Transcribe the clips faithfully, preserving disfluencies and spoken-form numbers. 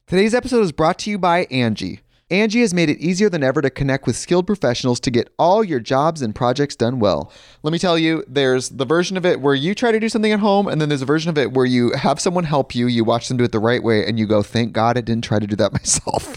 Today's episode is brought to you by Angie. Angie has made it easier than ever to connect with skilled professionals to get all your jobs and projects done well. Let me tell you, there's the version of it where you try to do something at home, and then there's a version of it where you have someone help you, you watch them do it the right way, and you go, thank God I didn't try to do that myself.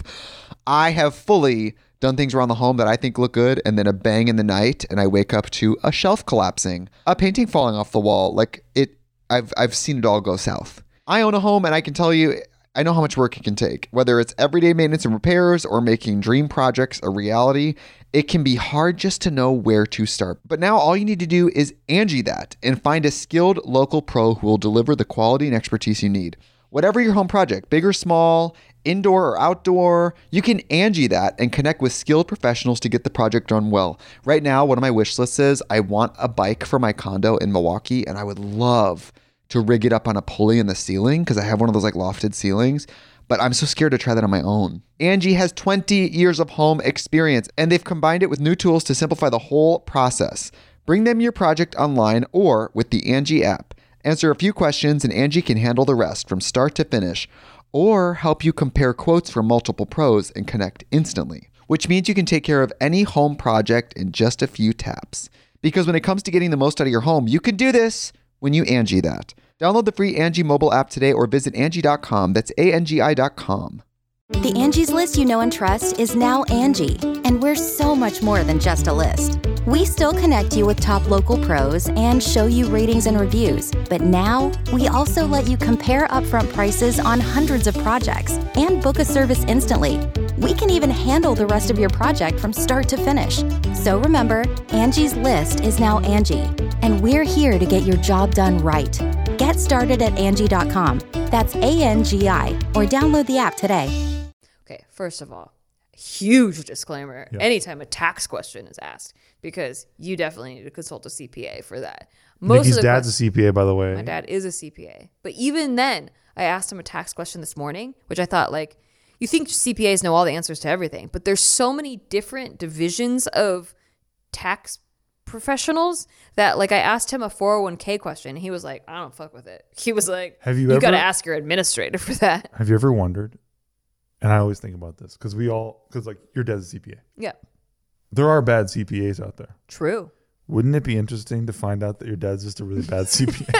I have fully done things around the home that I think look good, and then a bang in the night, and I wake up to a shelf collapsing, a painting falling off the wall. Like it, I've I've seen it all go south. I own a home, and I can tell you, I know how much work it can take. Whether it's everyday maintenance and repairs or making dream projects a reality, it can be hard just to know where to start. But now all you need to do is Angie that and find a skilled local pro who will deliver the quality and expertise you need. Whatever your home project, big or small, indoor or outdoor, you can Angie that and connect with skilled professionals to get the project done well. Right now, one of my wish lists is I want a bike for my condo in Milwaukee, and I would love to rig it up on a pulley in the ceiling because I have one of those like lofted ceilings, but I'm so scared to try that on my own. Angie has twenty years of home experience, and they've combined it with new tools to simplify the whole process. Bring them your project online or with the Angie app. Answer a few questions and Angie can handle the rest from start to finish, or help you compare quotes from multiple pros and connect instantly, which means you can take care of any home project in just a few taps. Because when it comes to getting the most out of your home, you can do this when you Angie that. Download the free Angie mobile app today or visit Angie dot com. That's A N G I dot com. The Angie's List you know and trust is now Angie, and we're so much more than just a list. We still connect you with top local pros and show you ratings and reviews, but now we also let you compare upfront prices on hundreds of projects and book a service instantly. We can even handle the rest of your project from start to finish. So remember, Angie's List is now Angie, and we're here to get your job done right. Get started at Angie dot com. That's A N G I, or download the app today. Okay, first of all, huge disclaimer. Yeah. Anytime a tax question is asked, because you definitely need to consult a C P A for that. Most Nikki's of the dad's a questions- C P A, by the way. My dad is a C P A. But even then, I asked him a tax question this morning, which I thought, like, you think C P As know all the answers to everything, but there's so many different divisions of tax professionals that, like, I asked him a four oh one k question. He was like, I don't fuck with it. He was like, Have you you ever- got to ask your administrator for that. Have you ever wondered? And I always think about this because we all, because like your dad's a C P A. Yeah, There are bad C P As out there. true. Wouldn't it be interesting to find out that your dad's just a really bad C P A?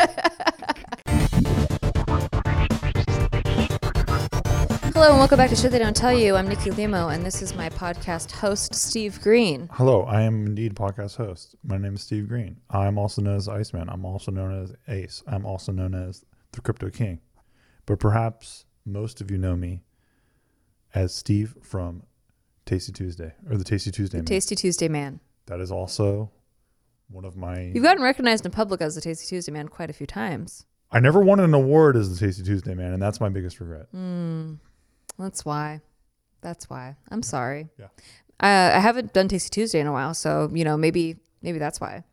Hello and welcome back to Shit They Don't Tell You. I'm Nikki Limo, and this is my podcast host, Steve Green. Hello, I am indeed podcast host. My name is Steve Green. I'm also known as Iceman. I'm also known as Ace. I'm also known as the Crypto King. But perhaps most of you know me as Steve from Tasty Tuesday, or the Tasty Tuesday Man. Tasty Tuesday Man. That is also one of my... You've gotten recognized in public as the Tasty Tuesday Man quite a few times. I never won an award as the Tasty Tuesday Man, and that's my biggest regret. Mm, that's why. That's why. I'm sorry. Yeah. Uh, I haven't done Tasty Tuesday in a while, so, you know, maybe maybe that's why.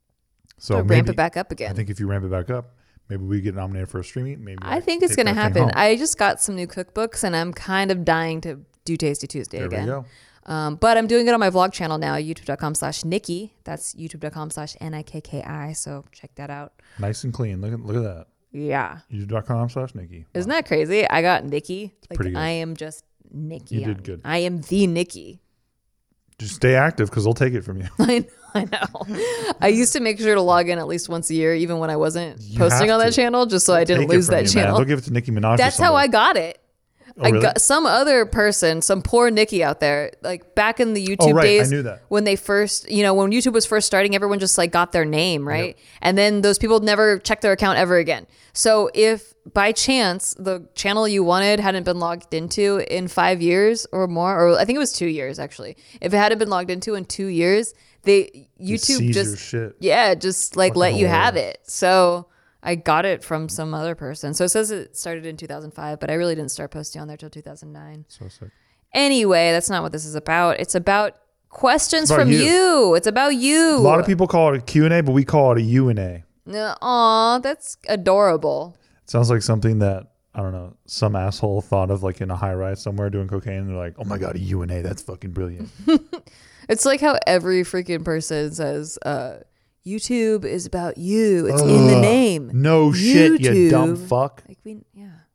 So Gotta maybe, ramp it back up again. I think if you ramp it back up, maybe we get nominated for a streaming. Maybe I like think it's take going to that thing happen. home. I just got some new cookbooks, and I'm kind of dying to do Tasty Tuesday There again. we go. Um, but I'm doing it on my vlog channel now, youtube.com slash Nikki. That's youtube.com slash N I K K I. So check that out. Nice and clean. Look at look at that. Yeah. YouTube.com slash Nikki. Isn't that crazy? I got Nikki. Like, pretty good. I am just Nikki. You did on- good. I am the Nikki. Just stay active because they'll take it from you. I know. I know. I used to make sure to log in at least once a year, even when I wasn't You posting have on that to. channel, just so I didn't Take it lose from that you, man. channel. They'll give it to Nicki Minaj. or That's how I somebody. got it. Oh, I really? got some other person, some poor Nikki out there, like back in the YouTube Oh, right. I days knew that. when they first, you know, when YouTube was first starting, everyone just like got their name, right? And then those people never checked their account ever again. So if by chance the channel you wanted hadn't been logged into in five years or more, or I think it was two years actually, if it hadn't been logged into in two years, they YouTube seize just your shit. yeah, just like Fucking let you have hilarious. it. So I got it from some other person. So it says it started in two thousand five, but I really didn't start posting on there till two thousand nine. So sick. Anyway, that's not what this is about. It's about questions It's about from you. you. It's about you. A lot of people call it a Q and A, but we call it a U and A. Aw, that's adorable. It sounds like something that, I don't know, some asshole thought of like in a high rise somewhere doing cocaine. And they're like, oh my God, a U and A. That's fucking brilliant. It's like how every freaking person says, uh, YouTube is about you. It's in the Ugh. name. No shit, you YouTube. dumb fuck. Like we, yeah.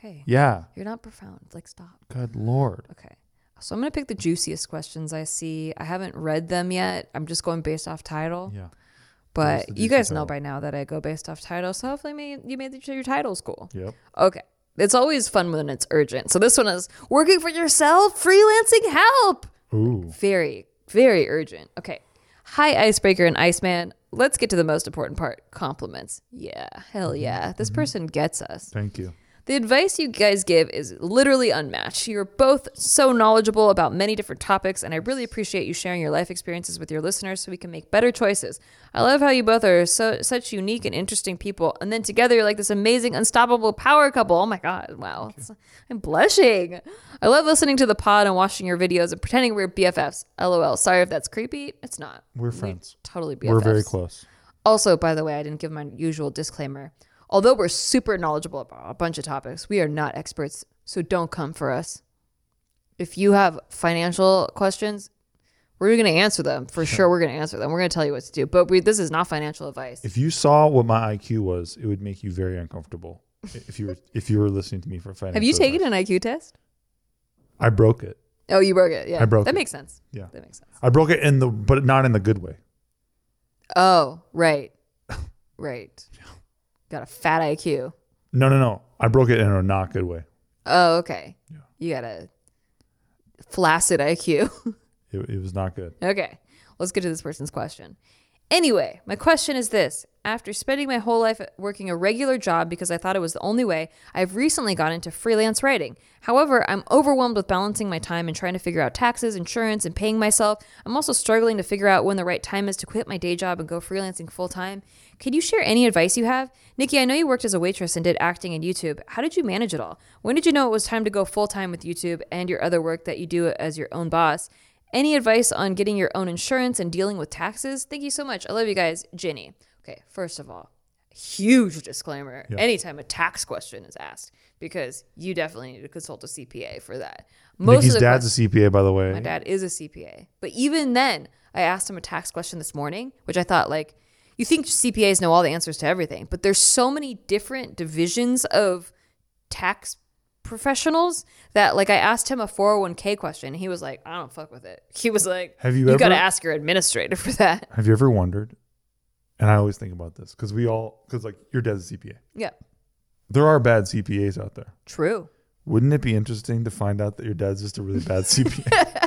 Okay. Yeah. You're not profound. Like, stop. Good Lord. Okay. So I'm going to pick the juiciest questions I see. I haven't read them yet. I'm just going based off title. Yeah. But the you juicy guys know title? by now that I go based off title. So hopefully me- you made sure your title's cool. Yep. Okay. It's always fun when it's urgent. So this one is working for yourself, freelancing help. Ooh. Very, very urgent. Okay. Hi, Icebreaker and Iceman. Let's get to the most important part. Compliments. Yeah. Hell yeah. This person gets us. Thank you. The advice you guys give is literally unmatched. You're both so knowledgeable about many different topics, and I really appreciate you sharing your life experiences with your listeners so we can make better choices. I love how you both are so such unique and interesting people, and then together you're like this amazing, unstoppable power couple. Oh my God, wow. It's- I'm blushing. I love listening to the pod and watching your videos and pretending we're B F Fs. LOL. Sorry if that's creepy. It's not. We're friends. Totally B F Fs. We're very close. Also, by the way, I didn't give my usual disclaimer. Although we're super knowledgeable about a bunch of topics, we are not experts, so don't come for us. If you have financial questions, we're going to answer them. For sure, we're going to answer them. We're going to tell you what to do. But we, this is not financial advice. If you saw what my I Q was, it would make you very uncomfortable. if you were if you were listening to me for financial Have you taken advice. an I Q test? I broke it. Oh, you broke it. Yeah, I broke that it. makes sense. Yeah. That makes sense. I broke it in the but not in the good way. Oh, right. Right. Got a fat I Q. No, no, no. I broke it in a not good way. Oh, okay. Yeah. You got a flaccid I Q. It, it was not good. Okay, let's get to this person's question. Anyway, my question is this. After spending my whole life working a regular job because I thought it was the only way, I've recently got into freelance writing. However, I'm overwhelmed with balancing my time and trying to figure out taxes, insurance, and paying myself. I'm also struggling to figure out when the right time is to quit my day job and go freelancing full time. Could you share any advice you have? Nikki, I know you worked as a waitress and did acting and YouTube. How did you manage it all? When did you know it was time to go full time with YouTube and your other work that you do as your own boss? Any advice on getting your own insurance and dealing with taxes? Thank you so much. I love you guys. Ginny. Okay, first of all, huge disclaimer. Yeah. Anytime a tax question is asked, because you definitely need to consult a C P A for that. Most Nikki's of the dad's a questions- C P A, by the way. My dad is a C P A. But even then, I asked him a tax question this morning, which I thought, like, you think C P As know all the answers to everything, but there's so many different divisions of tax professionals that, like, I asked him a four oh one k question. He was like, I don't fuck with it. He was like, Have you you got to ever- ask your administrator for that. Have you ever wondered? And I always think about this because we all, because like your dad's a C P A. Yeah, There are bad C P As out there. true. Wouldn't it be interesting to find out that your dad's just a really bad C P A?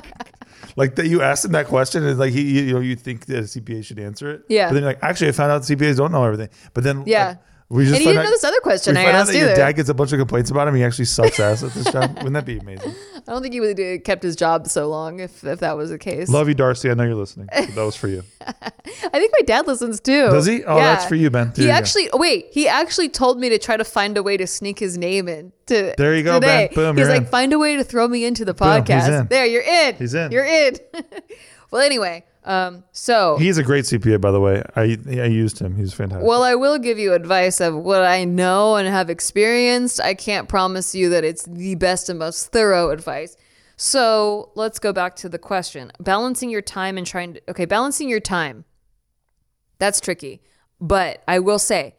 Like that you asked him that question and like he, you know, you think that a C P A should answer it. Yeah. But then you're like, actually, I found out C P As don't know everything. But then Yeah. like, we just And he find didn't out, know this other question we I find out asked that your either. dad gets a bunch of complaints about him. He actually sucks ass at this job. Wouldn't that be amazing? I don't think he would have kept his job so long if, if that was the case. Love you, Darcy. I know you're listening. That was for you. I think my dad listens too. Does he? Oh, that's for you, Ben. There he you go. actually, oh, wait, he actually told me to try to find a way to sneak his name in. To, There you go, today. Ben. Boom, He's you're like, in. find a way to throw me into the Boom, he's podcast. in. There, you're in. He's in. You're in. Well, anyway, um, so, He's a great C P A, by the way. I I used him. He's fantastic. well, I will give you advice of what I know and have experienced. I can't promise you that it's the best and most thorough advice. So let's go back to the question. Balancing your time and trying to, okay, balancing your time. That's tricky. But I will say,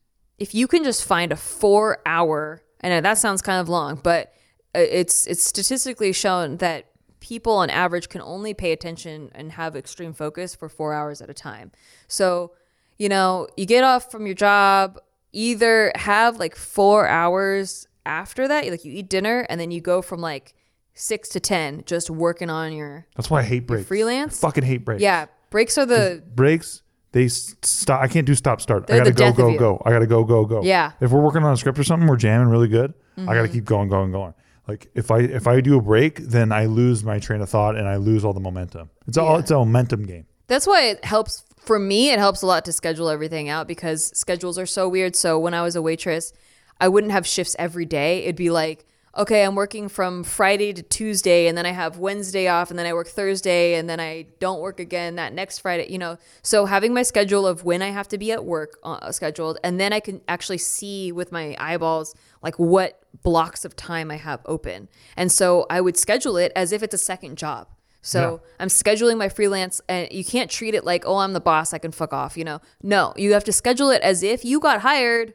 if you can just find a four hour, and that sounds kind of long, but it's it's statistically shown that people on average can only pay attention and have extreme focus for four hours at a time. So, you know, you get off from your job, either have like four hours after that, like you eat dinner and then you go from like six to ten just working on your That's why I hate breaks. freelance. I fucking hate breaks. Yeah, breaks are the breaks, they s- stop. I can't do stop start. They're I gotta the go death of go you. go. I gotta go go go. Yeah. If we're working on a script or something, we're jamming really good. I Mm-hmm. gotta keep going going going. Like if I if I do a break, then I lose my train of thought and I lose all the momentum. It's all Yeah. it's a momentum game. That's why it helps for me. It helps a lot to schedule everything out because schedules are so weird. So when I was a waitress, I wouldn't have shifts every day. It'd be like, okay, I'm working from Friday to Tuesday, and then I have Wednesday off, and then I work Thursday, and then I don't work again that next Friday, you know. So having my schedule of when I have to be at work uh, scheduled, and then I can actually see with my eyeballs like what blocks of time I have open. And so I would schedule it as if it's a second job. So Yeah. I'm scheduling my freelance, and you can't treat it like, oh, I'm the boss, I can fuck off, you know. No, you have to schedule it as if you got hired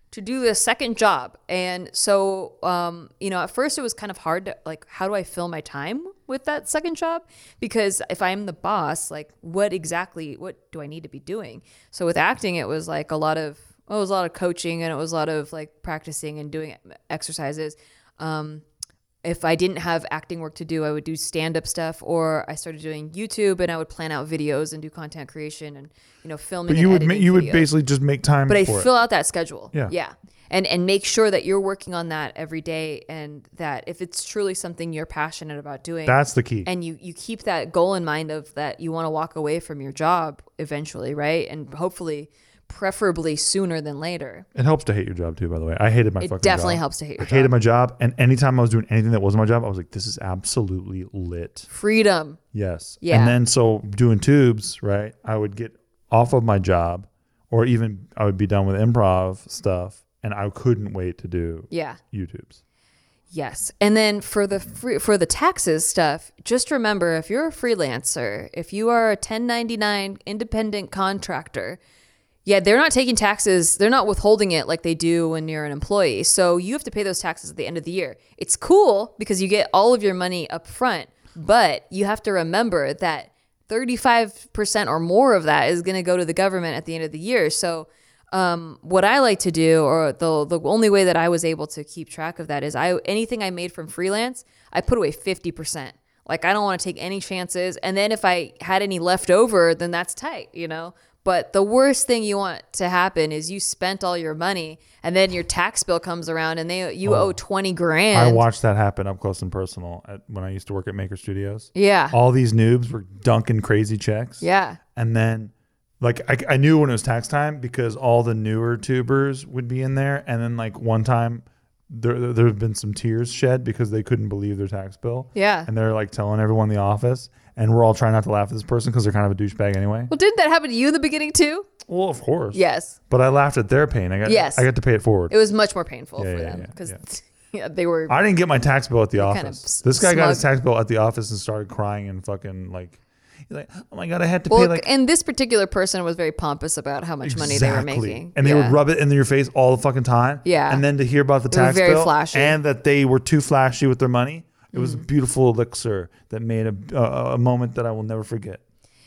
to do the second job. And so, um, you know, at first it was kind of hard to like, how do I fill my time with that second job? Because if I'm the boss, like what exactly, what do I need to be doing? So with acting, it was like a lot of, well, it was a lot of coaching and it was a lot of like practicing and doing exercises. Um, if I didn't have acting work to do, I would do stand-up stuff, or I started doing YouTube and I would plan out videos and do content creation and, you know, filming. But you and would ma- editing you would videos. basically just make time But I for fill it. out that schedule. Yeah. Yeah. And and make sure that you're working on that every day, and that if it's truly something you're passionate about doing, That's the key. and you, you keep that goal in mind of that you want to walk away from your job eventually, right? And hopefully, preferably sooner than later. It helps to hate your job too, by the way. I hated my It fucking definitely job. helps to hate your I hated job. my job, and anytime I was doing anything that wasn't my job, I was like, this is absolutely lit. Freedom. Yes. Yeah. And then so doing tubes, right? I would get off of my job, or even I would be done with improv stuff, and I couldn't wait to do Yeah. YouTubes. Yes. And then for the free, for the taxes stuff, just remember, if you're a freelancer, if you are a ten ninety-nine independent contractor, yeah, they're not taking taxes. They're not withholding it like they do when you're an employee. So you have to pay those taxes at the end of the year. It's cool because you get all of your money up front, but you have to remember that thirty-five percent or more of that is going to go to the government at the end of the year. So um, what I like to do, or the the only way that I was able to keep track of that, is I anything I made from freelance, I put away fifty percent. Like, I don't want to take any chances. And then if I had any left over, then that's tight, you know? But the worst thing you want to happen is you spent all your money and then your tax bill comes around and they you Oh. owe twenty grand. I watched that happen up close and personal at, when I used to work at Maker Studios. Yeah. All these noobs were dunking crazy checks. Yeah. And then, like, I, I knew when it was tax time because all the newer tubers would be in there. And then, like, one time there there have been some tears shed because they couldn't believe their tax bill. Yeah. And they're like telling everyone in the office. And we're all trying not to laugh at this person because they're kind of a douchebag anyway. Well, didn't that happen to you in the beginning too? Well, of course. Yes. But I laughed at their pain. I got Yes. I got to pay it forward. It was much more painful Yeah, for yeah, them yeah, because yeah. yeah, they were. I didn't get my tax bill at the kind of office. This guy got his smug. tax bill at the office and started crying and fucking like, he's like, oh my God, I had to Well, pay like. and this particular person was very pompous about how much money they were making. And they Yeah. would rub it in your face all the fucking time. Yeah. And then to hear about the They were tax very bill flashy. and that they were too flashy with their money, it was a Mm. beautiful elixir that made a, a, a moment that I will never forget.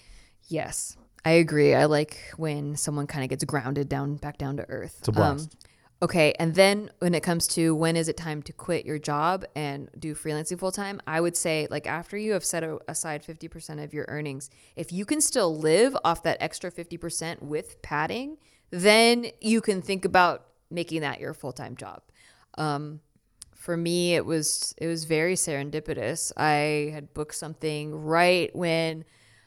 Yes, I agree. I like when someone kind of gets grounded down, back down to earth. It's a blast. Okay, and then when it comes to when is it time to quit your job and do freelancing full time, I would say, like, after you have set a- aside fifty percent of your earnings, if you can still live off that extra fifty percent with padding, then you can think about making that your full time job. Um, for me, it was it was very serendipitous. I had booked something right when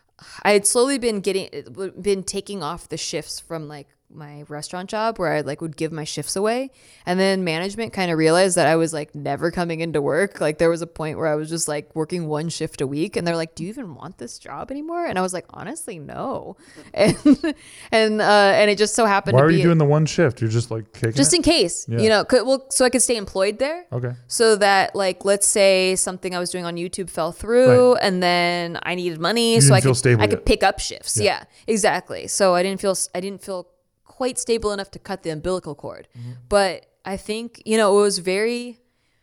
I had slowly been getting been taking off the shifts from like my restaurant job where I like would give my shifts away, and then management kind of realized that I was like never coming into work. Like there was a point where I was just like working one shift a week, and they're like, "Do you even want this job anymore?" And I was like, "Honestly, no." And and uh, and it just so happened Why to are be you doing the one shift? You're just like kicking just it? in case, Yeah. you know, could, well, so I could stay employed there. Okay. So that, like, let's say something I was doing on YouTube fell through, and then I needed money, so didn't I feel could stable I could yet. pick up shifts. Yeah. Yeah. exactly. So I didn't feel I didn't feel quite stable enough to cut the umbilical cord, Mm-hmm. but I think you know it was very.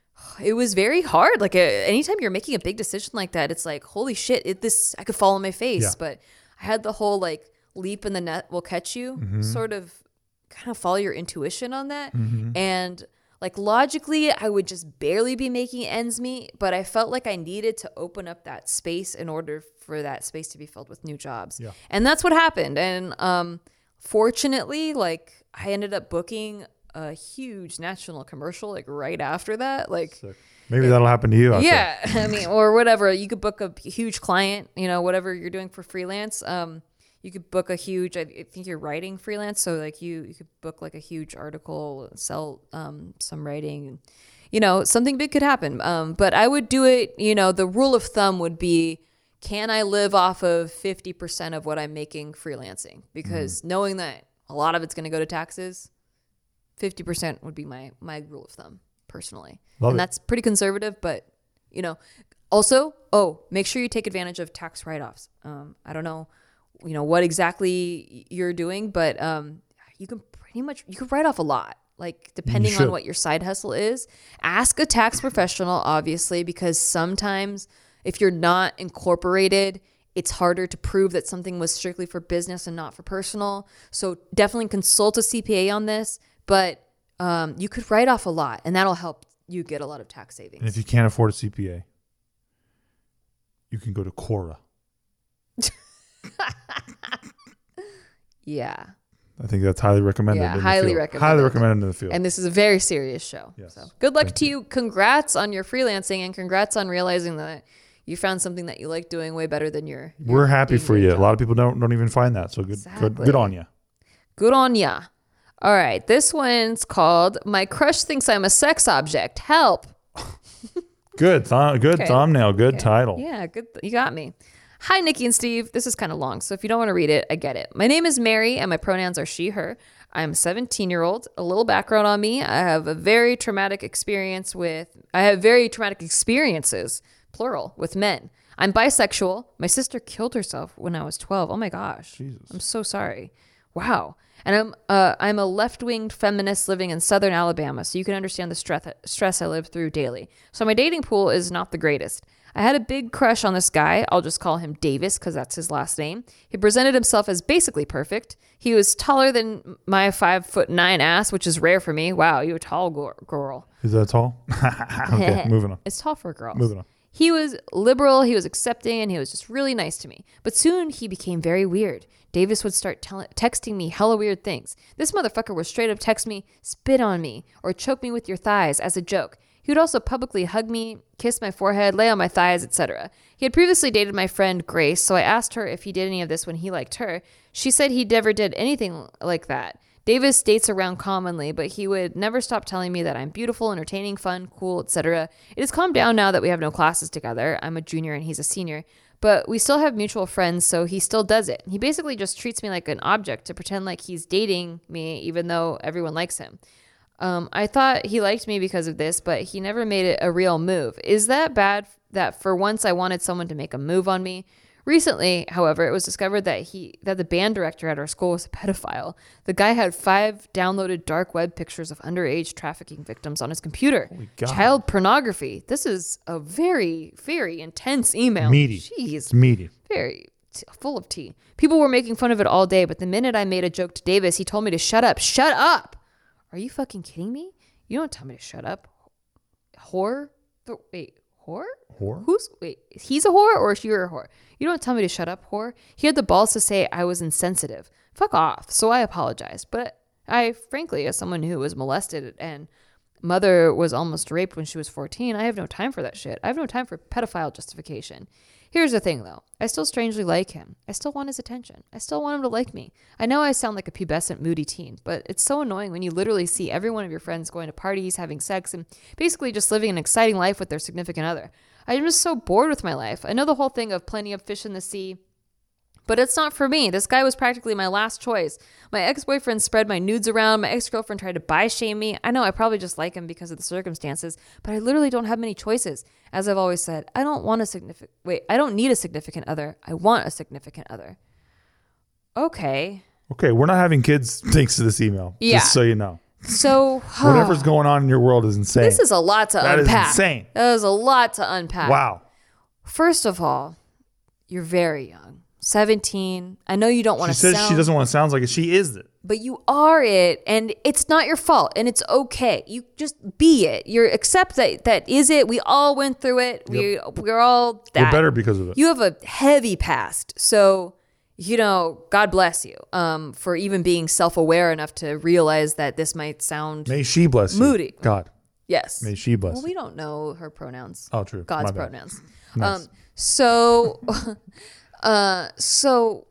It was very hard. Like, uh, anytime you're making a big decision like that, it's like, holy shit, it, this I could fall on my face. Yeah. But I had the whole like leap in the net will catch you, Mm-hmm. sort of kind of follow your intuition on that. And like logically, I would just barely be making ends meet, but I felt like I needed to open up that space in order for that space to be filled with new jobs. Yeah. And that's what happened. And um, fortunately, like I ended up booking a huge national commercial like right after that. Like, Sick. Maybe that'll happen to you. out there. yeah, I mean, or whatever. You could book a huge client, you know, whatever you're doing for freelance. Um, you could book a huge, I think you're writing freelance. So like you, you could book like a huge article, sell um, some writing, you know, something big could happen. Um, but I would do it, you know, the rule of thumb would be, can I live off of fifty percent of what I'm making freelancing? Because knowing that a lot of it's going to go to taxes, fifty percent would be my, my rule of thumb personally. Love and it. that's pretty conservative, but you know, also, oh, make sure you take advantage of tax write-offs. Um, I don't know, you know, what exactly you're doing, but um, you can pretty much, you can write off a lot. like depending on should. what your side hustle is. Ask a tax professional, obviously, because sometimes if you're not incorporated, it's harder to prove that something was strictly for business and not for personal. So definitely consult a C P A on this, but um, you could write off a lot and that'll help you get a lot of tax savings. And if you can't afford a C P A, you can go to Quora. Yeah. I think that's highly recommended. Yeah, in the highly field. recommended. Highly recommended in the field. And this is a very serious show. Yes. So good luck Thank to you. you. Congrats on your freelancing and congrats on realizing that you found something that you like doing way better than your. your We're happy for day-to-day you. job. A lot of people don't don't even find that. So good, Exactly. good, good on you. Good on ya. All right. This one's called My Crush Thinks I'm a Sex Object. Help. Good, th- good Okay. thumbnail. Good title. Yeah, good. You got me. Hi, Nikki and Steve. This is kind of long, so if you don't want to read it, I get it. My name is Mary, and my pronouns are she, her. I'm a seventeen-year-old. A little background on me. I have a very traumatic experience with, I have very traumatic experiences, plural, with men. I'm bisexual. My sister killed herself when I was twelve. Oh my gosh. Jesus. I'm so sorry. Wow. And I'm uh, I'm a left-winged feminist living in southern Alabama, so you can understand the stress stress I live through daily. So my dating pool is not the greatest. I had a big crush on this guy. I'll just call him Davis because that's his last name. He presented himself as basically perfect. He was taller than my five foot nine ass, which is rare for me. Wow, you a tall go- girl. Is that tall? Okay, moving on. It's tall for girls. Moving on. He was liberal, he was accepting, and he was just really nice to me. But soon he became very weird. Davis would start tell- texting me hella weird things. This motherfucker would straight up text me, spit on me, or choke me with your thighs as a joke. He would also publicly hug me, kiss my forehead, lay on my thighs, et cetera. He had previously dated my friend Grace, so I asked her if he did any of this when he liked her. She said he never did anything like that. Davis dates around commonly, but he would never stop telling me that I'm beautiful, entertaining, fun, cool, et cetera. It has calmed down now that we have no classes together. I'm a junior and he's a senior, but we still have mutual friends, so he still does it. He basically just treats me like an object to pretend like he's dating me, even though everyone likes him. Um, I thought he liked me because of this, but he never made it a real move. Is that bad that for once I wanted someone to make a move on me? Recently, however, it was discovered that he that the band director at our school was a pedophile. The guy had five downloaded dark web pictures of underage trafficking victims on his computer. Holy God. Child pornography. This is a very, very intense email. Meaty. Jeez. It's meaty. Very t- full of tea. People were making fun of it all day, but the minute I made a joke to Davis, he told me to shut up. Shut up! Are you fucking kidding me? You don't tell me to shut up. Whore? Th- Wait, whore? Whore? Who's, wait, he's a whore or you're a whore? You don't tell me to shut up, whore. He had the balls to say I was insensitive. Fuck off. So I apologized. But I, frankly, as someone who was molested and mother was almost raped when she was fourteen, I have no time for that shit. I have no time for pedophile justification. Here's the thing, though. I still strangely like him. I still want his attention. I still want him to like me. I know I sound like a pubescent, moody teen, but it's so annoying when you literally see every one of your friends going to parties, having sex, and basically just living an exciting life with their significant other. I'm just so bored with my life. I know the whole thing of plenty of fish in the sea, but it's not for me. This guy was practically my last choice. My ex-boyfriend spread my nudes around. My ex-girlfriend tried to buy shame me. I know I probably just like him because of the circumstances, but I literally don't have many choices. As I've always said, I don't want a significant, wait, I don't need a significant other. I want a significant other. Okay. Okay, we're not having kids thanks to this email. Yeah. Just so you know. So Whatever's going on in your world is insane. this is a lot to That is unpack. insane. That is a lot to unpack. Wow. First of all, you're very young. seventeen. I know you don't want She to says sound... she doesn't want to sound like it. She is it. But you are it, and it's not your fault, and it's okay. You just be it. You accept that that is it. We all went through it. We we're all that. We're better because of it. You have a heavy past, so you know, God bless you um, for even being self-aware enough to realize that this might sound May she bless you. moody. God. Yes. May she bless Well, you. we don't know her pronouns. Oh, true. God's My bad. pronouns. Nice. Um, so, uh, so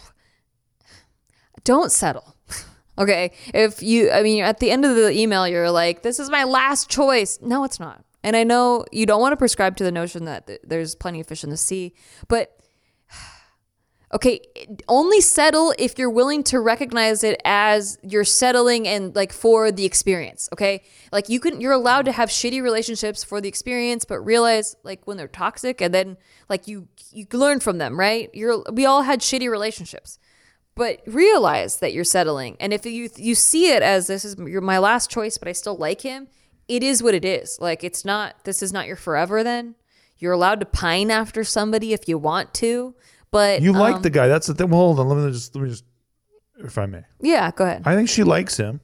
don't settle. Okay. If you, I mean, at the end of the email, you're like, this is my last choice. No, it's not. And I know you don't want to prescribe to the notion that th- there's plenty of fish in the sea, but okay, only settle if you're willing to recognize it as you're settling and like for the experience. Okay. Like you can, you're allowed to have shitty relationships for the experience, but realize like when they're toxic and then like you, you learn from them, right? You're, we all had shitty relationships. but realize that you're settling. And if you you see it as this is your, my last choice, but I still like him, it is what it is. Like, it's not, this is not your forever then. You're allowed to pine after somebody if you want to, but You like um, the guy. That's the thing. Well, hold on. Let me just, let me just, if I may. yeah, go ahead. I think she likes him.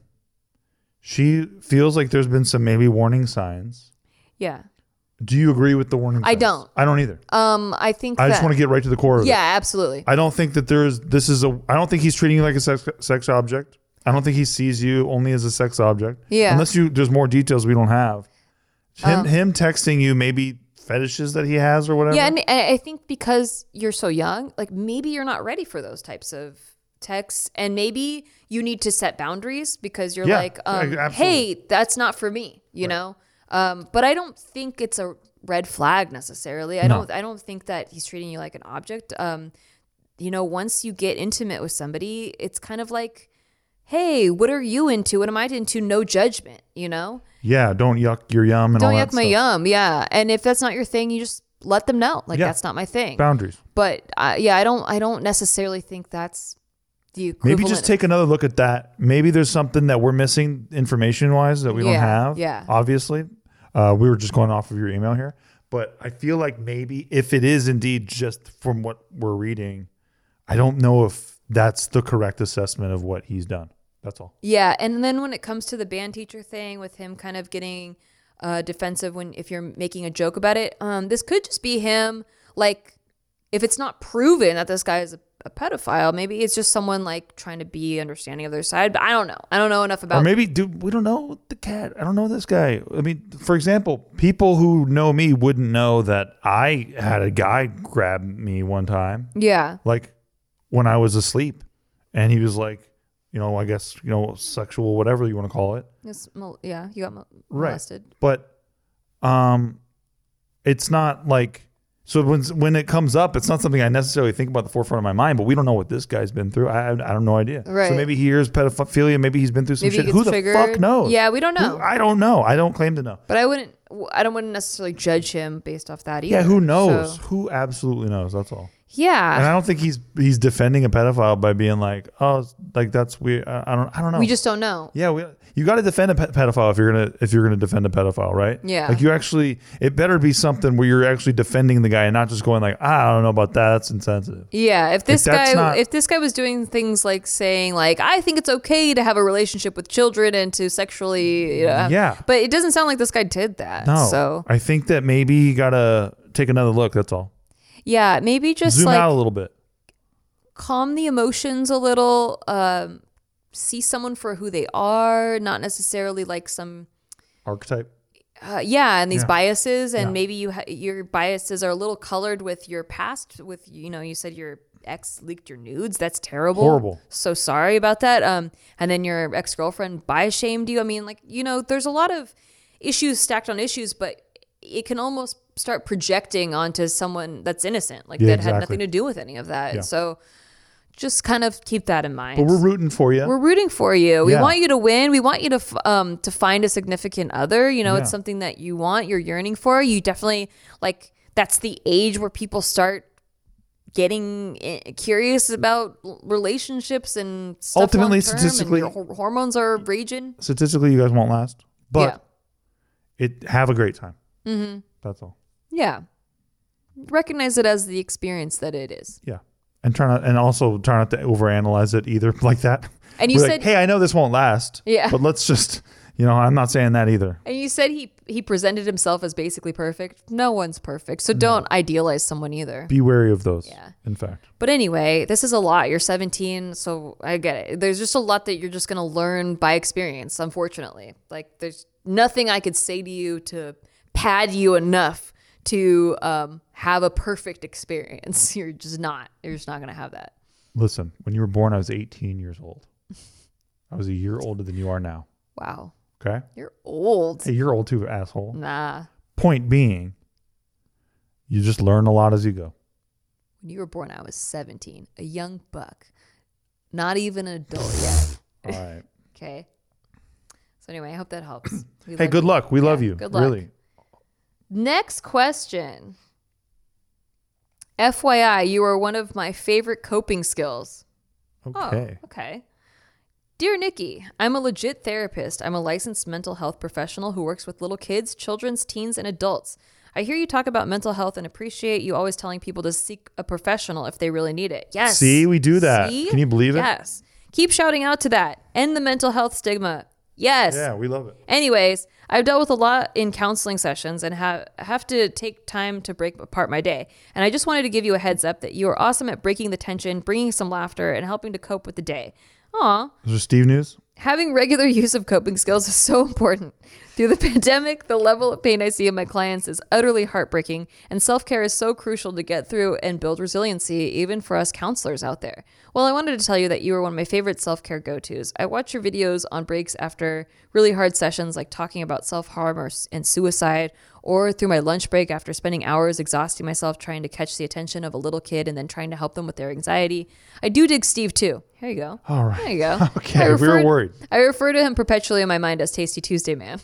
She feels like there's been some maybe warning signs. Yeah. Do you agree with the warning signs? I don't. I don't either. Um, I think I that, just want to get right to the core of it. yeah, absolutely. I don't think that there's, this is a, I don't think he's treating you like a sex, sex object. I don't think he sees you only as a sex object. Yeah. Unless you, there's more details we don't have. Him, Um, him texting you maybe fetishes that he has or whatever. Yeah, and I I think because you're so young, like maybe you're not ready for those types of texts, and maybe you need to set boundaries because you're Yeah, like, um, yeah, absolutely. hey, that's not for me, you know. Um, but I don't think it's a red flag necessarily. I No. don't. I don't think that he's treating you like an object. Um, you know, once you get intimate with somebody, it's kind of like, hey, what are you into? What am I into? No judgment, you know. Yeah, don't yuck your yum and Don't all that yuck my stuff. yum, yeah. And if that's not your thing, you just let them know, like Yeah. that's not my thing. Boundaries. But uh, yeah, I don't. I don't necessarily think that's the equivalent. Maybe just take another look at that. Maybe there's something that we're missing information wise that we don't Yeah, have. yeah. Obviously, uh, we were just going off of your email here, but I feel like maybe if it is indeed just from what we're reading, I don't know if that's the correct assessment of what he's done. That's all. Yeah, and then when it comes to the band teacher thing, with him kind of getting uh, defensive when if you're making a joke about it, um, this could just be him. Like, if it's not proven that this guy is a, a pedophile, maybe it's just someone like trying to be understanding of their side. But I don't know. I don't know enough about. Or maybe, dude, we don't know the cat. I don't know this guy. I mean, for example, people who know me wouldn't know that I had a guy grab me one time, Yeah. like when I was asleep, and he was like, you know, I guess, you know, sexual, whatever you want to call it. It's, mol- yeah, you got mol- Right. molested. But um, it's not like, so when when it comes up, it's not something I necessarily think about at the forefront of my mind, but we don't know what this guy's been through. I, I have no idea. Right. So maybe he hears pedophilia. Maybe he's been through some Maybe he shit. gets Who the triggered. fuck knows? Yeah, we don't know. Who- I don't know. I don't claim to know. But I wouldn't. I don't wouldn't necessarily judge him based off that either. Yeah, who knows? So, Who absolutely knows? That's all. yeah. And I don't think he's he's defending a pedophile by being like, oh, it's- like that's weird. I, I don't I don't know. We just don't know. Yeah, we, you got to defend a pe- pedophile if you're gonna if you're gonna defend a pedophile, right? Yeah. Like you actually, it better be something where you're actually defending the guy and not just going like, ah, I don't know about that. That's insensitive. Yeah, if this that's guy not- if this guy was doing things like saying like I think it's okay to have a relationship with children and to sexually you know, Yeah. but it doesn't sound like this guy did that. No. So I think that maybe you gotta take another look. That's all. yeah, maybe just Zoom like out a little bit. calm the emotions a little, um, see someone for who they are, not necessarily like some Archetype. Uh, yeah, and these Yeah. biases, and Yeah. maybe you ha- your biases are a little colored with your past. With you know, you said your ex leaked your nudes. That's terrible. Horrible. So sorry about that. Um, and then your ex girlfriend bias shamed you. I mean, like you know, there's a lot of issues stacked on issues, but it can almost start projecting onto someone that's innocent, like Yeah, that had exactly. nothing to do with any of that. Yeah. So just kind of keep that in mind. But we're rooting for you. We're rooting for you. We Yeah. want you to win. We want you to f- um to find a significant other. You know, Yeah. it's something that you want. You're yearning for. You definitely like. That's the age where people start getting eh, curious about l- relationships and stuff Ultimately, long-term, and statistically- your hor- hormones are raging. Statistically, you guys won't last, but yeah, it have a great time. Mm-hmm. That's all. yeah. Recognize it as the experience that it is. Yeah. And try not, and also try not to overanalyze it either like that. And you We're said, like, hey, I know this won't last. Yeah. But let's just, you know, I'm not saying that either. and you said he he presented himself as basically perfect. No one's perfect, so don't idealize someone either. Be wary of those. Yeah. In fact. But anyway, this is a lot. You're seventeen, so I get it. There's just a lot that you're just going to learn by experience, unfortunately. Like, there's nothing I could say to you to pad you enough to um, have a perfect experience. You're just not. You're just not going to have that. Listen, when you were born, I was eighteen years old. I was a year older than you are now. Wow. Okay? You're old. Hey, you're old too, asshole. Nah. Point being, you just learn a lot as you go. When you were born, I was seventeen, a young buck, not even an adult yet. All right. Okay. So anyway, I hope that helps. We Hey, love good you. luck. We Yeah, love you. Good luck. Really. Next question. F Y I, you are one of my favorite coping skills. Okay. Oh, okay. Dear Nikki, I'm a legit therapist. I'm a licensed mental health professional who works with little kids, children's, teens, and adults. I hear you talk about mental health and appreciate you always telling people to seek a professional if they really need it. Yes. See, we do that. See? Can you believe it? Yes. Keep shouting out to that. End the mental health stigma. Yes. Yeah, we love it. Anyways, I've dealt with a lot in counseling sessions and have have to take time to break apart my day. And I just wanted to give you a heads up that you are awesome at breaking the tension, bringing some laughter, and helping to cope with the day. Aw. Is there Steve news? Having regular use of coping skills is so important. Through the pandemic, the level of pain I see in my clients is utterly heartbreaking, and self-care is so crucial to get through and build resiliency, even for us counselors out there. Well, I wanted to tell you that you are one of my favorite self-care go-tos. I watch your videos on breaks after really hard sessions, like talking about self-harm or, and suicide, or through my lunch break after spending hours exhausting myself trying to catch the attention of a little kid and then trying to help them with their anxiety. I do dig Steve, too. Here you go. All right. There you go. Okay, I we were refer- worried. I refer to him perpetually in my mind as Tasty Tuesday Man.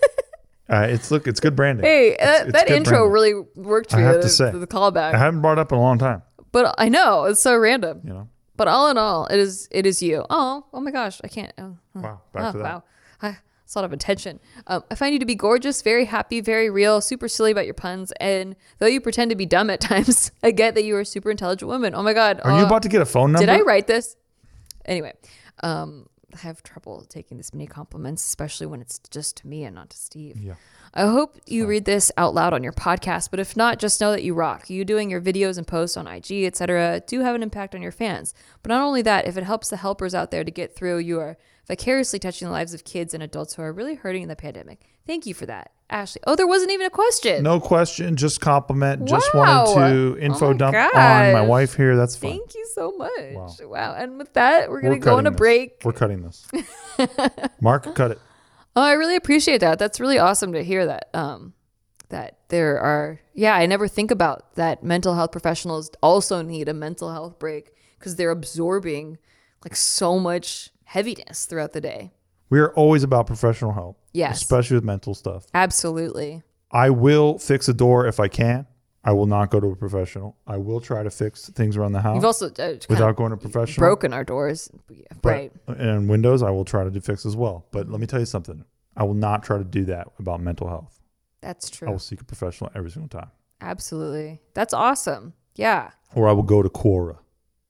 Uh, it's look, it's good branding. Hey, It's- uh, it's that good intro branding. really worked for I you. have to the, say. the callback. I haven't brought it up in a long time. But I know it's so random. You know. But all in all, it is it is you. Oh, oh my gosh, I can't. Oh, oh, Wow. Back oh, to that. wow. I, it's a lot of attention. Um, I find you to be gorgeous, very happy, very real, super silly about your puns, and though you pretend to be dumb at times, I get that you are a super intelligent woman. Oh my god. Are uh, you about to get a phone number? Did I write this? Anyway, um, I have trouble taking this many compliments, especially when it's just to me and not to Steve. Yeah. I hope you read this out loud on your podcast, but if not, just know that you rock. You doing your videos and posts on I G, et cetera, do have an impact on your fans. But not only that, if it helps the helpers out there to get through, you are vicariously touching the lives of kids and adults who are really hurting in the pandemic. Thank you for that, Ashley. Oh, there wasn't even a question. No question, just compliment. Just Wow. wanted to info Oh my dump gosh. on my wife here. That's fine. Thank you so much. Wow. Wow. And with that, we're going to We're go on cutting a this. break. We're cutting this. Mark, cut it. Oh, I really appreciate that. That's really awesome to hear that. Um, that there are, yeah, I never think about that mental health professionals also need a mental health break because they're absorbing like so much heaviness throughout the day. We are always about professional help. Yes. Especially with mental stuff. Absolutely. I will fix a door if I can. I will not go to a professional. I will try to fix things around the house. You've also uh, kind Without of going to professional. broken our doors. Yeah, But- right. And windows, I will try to do fix as well. But let me tell you something. I will not try to do that about mental health. That's I true. will seek a professional every single time. Absolutely. That's awesome. Yeah. Or I will go to Quora.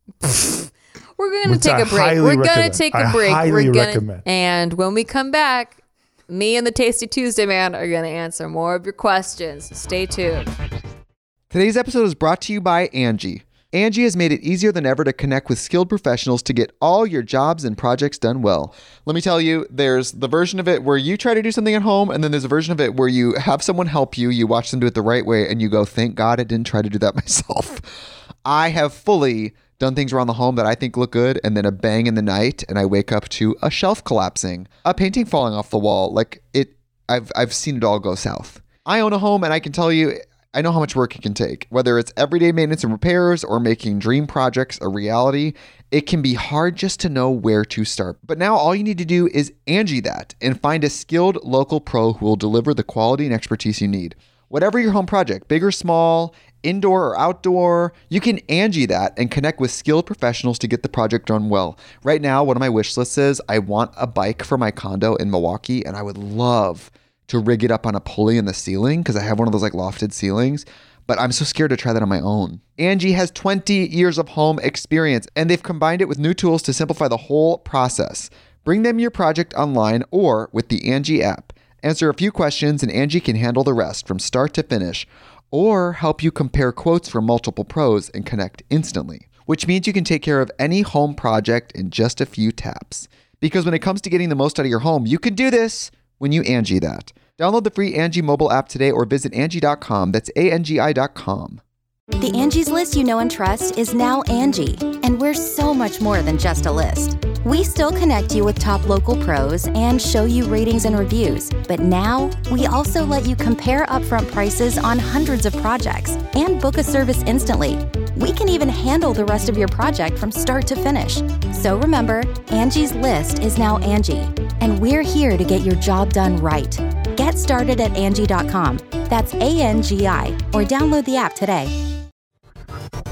We're going to Which take I a break. highly We're going to recommend. take a I break. highly We're gonna, recommend. And when we come back, me and the Tasty Tuesday Man are going to answer more of your questions. Stay tuned. Today's episode is brought to you by Angie. Angie has made it easier than ever to connect with skilled professionals to get all your jobs and projects done well. Let me tell you, there's the version of it where you try to do something at home, and then there's a version of it where you have someone help you, you watch them do it the right way, and you go, thank God I didn't try to do that myself. I have fully done things around the home that I think look good, and then a bang in the night, and I wake up to a shelf collapsing, a painting falling off the wall. Like it, I've I've seen it all go south. I own a home, and I can tell you, I know how much work it can take. Whether it's everyday maintenance and repairs or making dream projects a reality, it can be hard just to know where to start. But now all you need to do is Angie that and find a skilled local pro who will deliver the quality and expertise you need. Whatever your home project, big or small, indoor or outdoor, you can Angie that and connect with skilled professionals to get the project done well. Right now, one of my wish lists is I want a bike for my condo in Milwaukee, and I would love to rig it up on a pulley in the ceiling because I have one of those like lofted ceilings, but I'm so scared to try that on my own. Angie has twenty years of home experience, and they've combined it with new tools to simplify the whole process. Bring them your project online or with the Angie app. Answer a few questions and Angie can handle the rest from start to finish, or help you compare quotes from multiple pros and connect instantly, which means you can take care of any home project in just a few taps. Because when it comes to getting the most out of your home, you can do this when you Angie that. Download the free Angie mobile app today or visit Angie dot com. That's A N G I dot com. The Angie's List you know and trust is now Angie, and we're so much more than just a list. We still connect you with top local pros and show you ratings and reviews, but now we also let you compare upfront prices on hundreds of projects and book a service instantly. We can even handle the rest of your project from start to finish. So remember, Angie's List is now Angie, and we're here to get your job done right. Get started at Angie dot com. That's A N G I, or download the app today.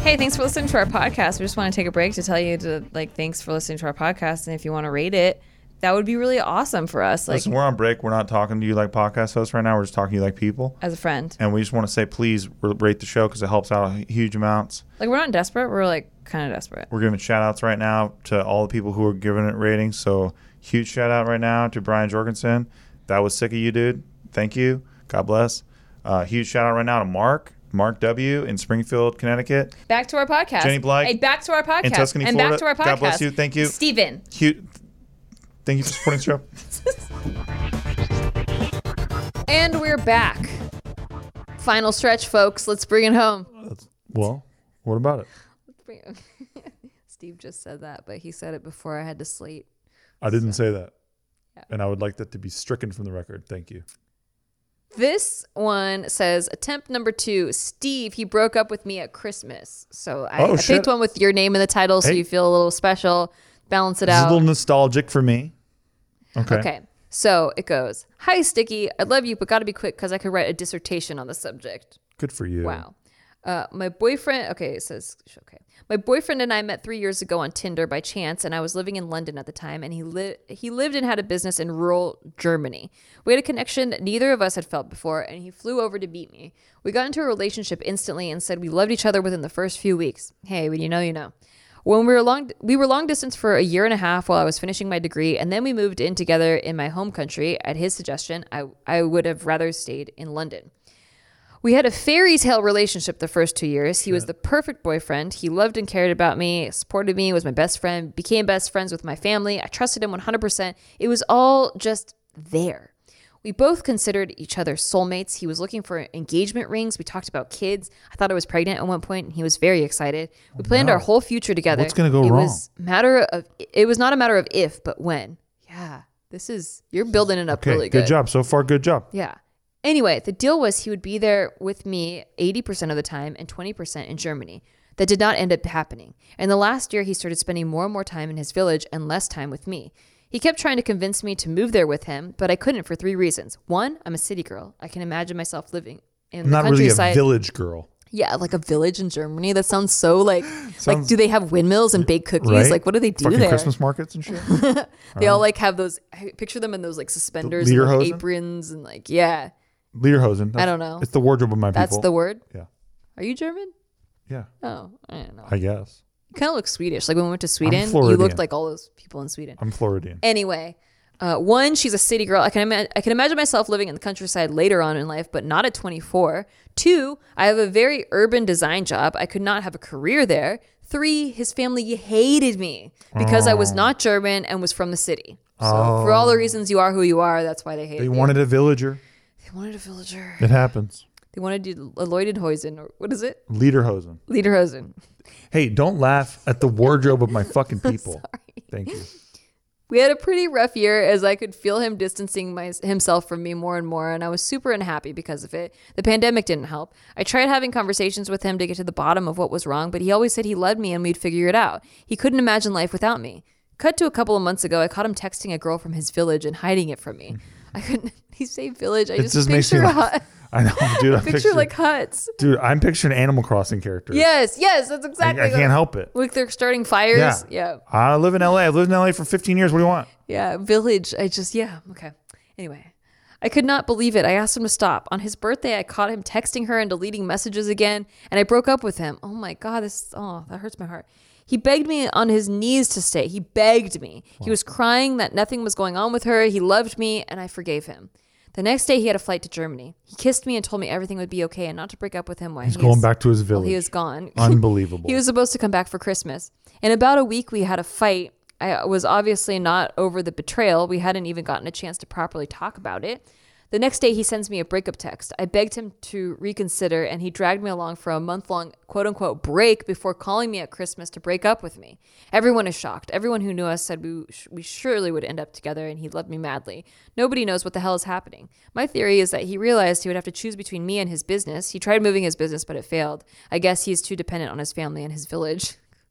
Hey, thanks for listening to our podcast. We just want to take a break to tell you to like thanks for listening to our podcast, and if you want to rate it, that would be really awesome for us. Like, Listen, we're on break. We're not talking to you like podcast hosts right now. We're just talking to you like people. As a friend. And we just want to say, please rate the show because it helps out huge amounts. Like, we're not desperate. We're like kind of desperate. We're giving shout outs right now to all the people who are giving it ratings. So huge shout out right now to Brian Jorgensen. That was sick of you, dude. Thank you. God bless. Uh, huge shout out right now to Mark. Mark W. in Springfield, Connecticut. Back to our podcast. Jenny Blake. Hey, back to our podcast. In Tuscany, and Florida. back to our podcast. God bless you. Thank you. Steven. Huge. Thank you for supporting the show. And we're back. Final stretch, folks. Let's bring it home. Well, what about it? Let's bring it. Steve just said that, but he said it before I had to slate. I didn't So, say that. yeah. And I would like that to be stricken from the record. Thank you. This one says, attempt number two, Steve, he broke up with me at Christmas. So I, Oh, I shit. picked one with your name in the title so Hey. you feel a little special. Balance it This is a out. little nostalgic for me. Okay. Okay. So it goes, hi, Sticky. I love you, but got to be quick because I could write a dissertation on the subject. Good for you. Wow. Uh, my boyfriend, okay, it says, okay. My boyfriend and I met three years ago on Tinder by chance, and I was living in London at the time, and he, li- he lived and had a business in rural Germany. We had a connection that neither of us had felt before, and he flew over to meet me. We got into a relationship instantly and said we loved each other within the first few weeks. Hey, when you know, you know. When we were long, we were long distance for a year and a half while I was finishing my degree, and then we moved in together in my home country. At his suggestion, I, I would have rather stayed in London. We had a fairy tale relationship the first two years. He was the perfect boyfriend. He loved and cared about me, supported me, was my best friend, became best friends with my family. I trusted him one hundred percent. It was all just there. We both considered each other soulmates. He was looking for engagement rings. We talked about kids. I thought I was pregnant at one point, and he was very excited. We planned no. our whole future together. What's gonna go it wrong? Was matter of, it was not a matter of if, but when. Yeah, this is, you're building it up Okay. really good. good. job. So far, good job. Yeah. Anyway, the deal was he would be there with me eighty percent of the time and twenty percent in Germany. That did not end up happening. In the last year, he started spending more and more time in his village and less time with me. He kept trying to convince me to move there with him, but I couldn't for three reasons. One, I'm a city girl. I can imagine myself living in I'm the not really countryside. a village girl. Yeah, like a village in Germany. That sounds so like, like Sounds- do they have windmills and baked cookies? Right? Like, what do they do Fucking there? Christmas markets and shit. They all like have those, I picture them in those like suspenders and like, Lederhosen? aprons and like, yeah. Lederhosen. I don't know. It's the wardrobe of my people. That's the word? Yeah. Are you German? Yeah. Oh, I don't know. I guess. You kind of look Swedish. Like when we went to Sweden, you Floridian. looked like all those people in Sweden. I'm Floridian. Anyway, uh, one, she's a city girl. I can ima- I can imagine myself living in the countryside later on in life, but not at twenty-four. Two, I have a very urban design job. I could not have a career there. Three, his family hated me because I was not German and was from the city. So for all the reasons you are who you are, that's why they hated They me. wanted a villager. They wanted a villager. It happens. They wanted to do a Leutenhausen, or what is it? Lederhosen. Lederhosen. Hey, don't laugh at the wardrobe of my fucking people. Thank you. We had a pretty rough year as I could feel him distancing my, himself from me more and more, and I was super unhappy because of it. The pandemic didn't help. I tried having conversations with him to get to the bottom of what was wrong, but he always said he loved me and we'd figure it out. He couldn't imagine life without me. Cut to a couple of months ago, I caught him texting a girl from his village and hiding it from me. I couldn't, he said village, I It just, just makes picture me a laugh. hut. I know, dude. I Picture picture, like huts. dude, I'm picturing Animal Crossing characters. Yes, yes, that's I, exactly I can't help it. Like they're starting fires. Yeah. Yeah. I live in L A. I've lived in L A for fifteen years. What do you want? Yeah, village. I just, yeah, okay. Anyway, I could not believe it. I asked him to stop. On his birthday, I caught him texting her and deleting messages again, and I broke up with him. Oh my God, this, oh, that hurts my heart. He begged me on his knees to stay. He begged me. He was crying that nothing was going on with her. He loved me, and I forgave him. The next day, he had a flight to Germany. He kissed me and told me everything would be okay and not to break up with him while He's he going was- back to his while village. he was gone. Unbelievable. He was supposed to come back for Christmas. In about a week, we had a fight. I was obviously not over the betrayal. We hadn't even gotten a chance to properly talk about it. The next day, he sends me a breakup text. I begged him to reconsider, and he dragged me along for a month-long quote-unquote break before calling me at Christmas to break up with me. Everyone is shocked. Everyone who knew us said we, sh- we surely would end up together, and he loved me madly. Nobody knows what the hell is happening. My theory is that he realized he would have to choose between me and his business. He tried moving his business, but it failed. I guess he's too dependent on his family and his village.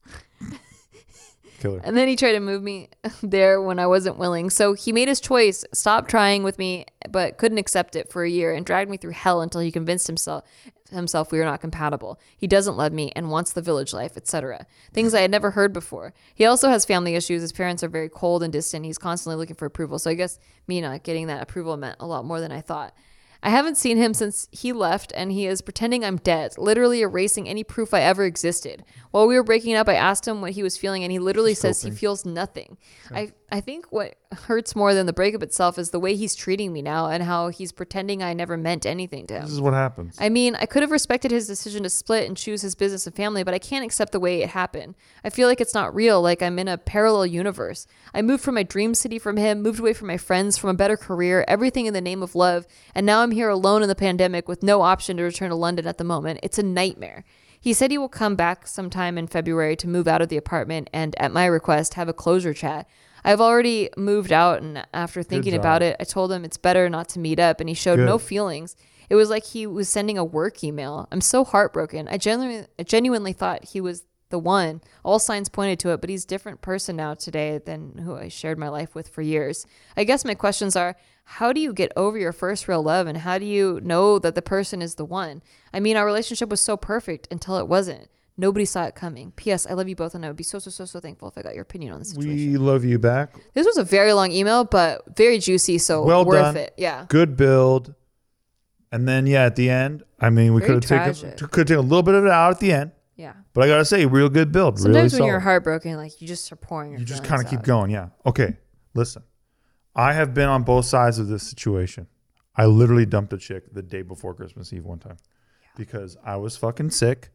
Killer. And then he tried to move me there when I wasn't willing. So he made his choice, stopped trying with me, but couldn't accept it for a year and dragged me through hell until he convinced himself himself we are not compatible. He doesn't love me and wants the village life, et cetera. Things I had never heard before. He also has family issues. His parents are very cold and distant. He's constantly looking for approval. So I guess me not getting that approval meant a lot more than I thought. I haven't seen him since he left, and he is pretending I'm dead, literally erasing any proof I ever existed. While we were breaking up, I asked him what he was feeling, and he literally Just says hoping. he feels nothing. I, I think what hurts more than the breakup itself is the way he's treating me now and how he's pretending I never meant anything to him. This is what happens. I mean, I could have respected his decision to split and choose his business and family, but I can't accept the way it happened. I feel like it's not real, like I'm in a parallel universe. I moved from my dream city from him, moved away from my friends, from a better career, everything in the name of love, and now I'm here alone in the pandemic with no option to return to London at the moment. It's a nightmare. He said he will come back sometime in February to move out of the apartment and, at my request, have a closure chat. I've already moved out, and after thinking job. about it, I told him it's better not to meet up, and he showed no Good. feelings. It was like he was sending a work email. I'm so heartbroken. I genuinely, I genuinely thought he was the one. All signs pointed to it, but he's a different person now today than who I shared my life with for years. I guess my questions are, how do you get over your first real love, and how do you know that the person is the one? I mean, our relationship was so perfect until it wasn't. Nobody saw it coming. P S. I love you both, and I would be so, so, so, so thankful if I got your opinion on the situation. We love you back. This was a very long email, but very juicy, so Well worth done. it. Yeah. Good build. And then, yeah, at the end, I mean, we Very could have taken, tragic. could have taken a little bit of it out at the end. Yeah. But I got to say, real good build. Sometimes really when you're solid. heartbroken, like you just are pouring your You just feelings kind of keep out. going. Yeah. Okay. Listen, I have been on both sides of this situation. I literally dumped a chick the day before Christmas Eve one time because I was fucking sick.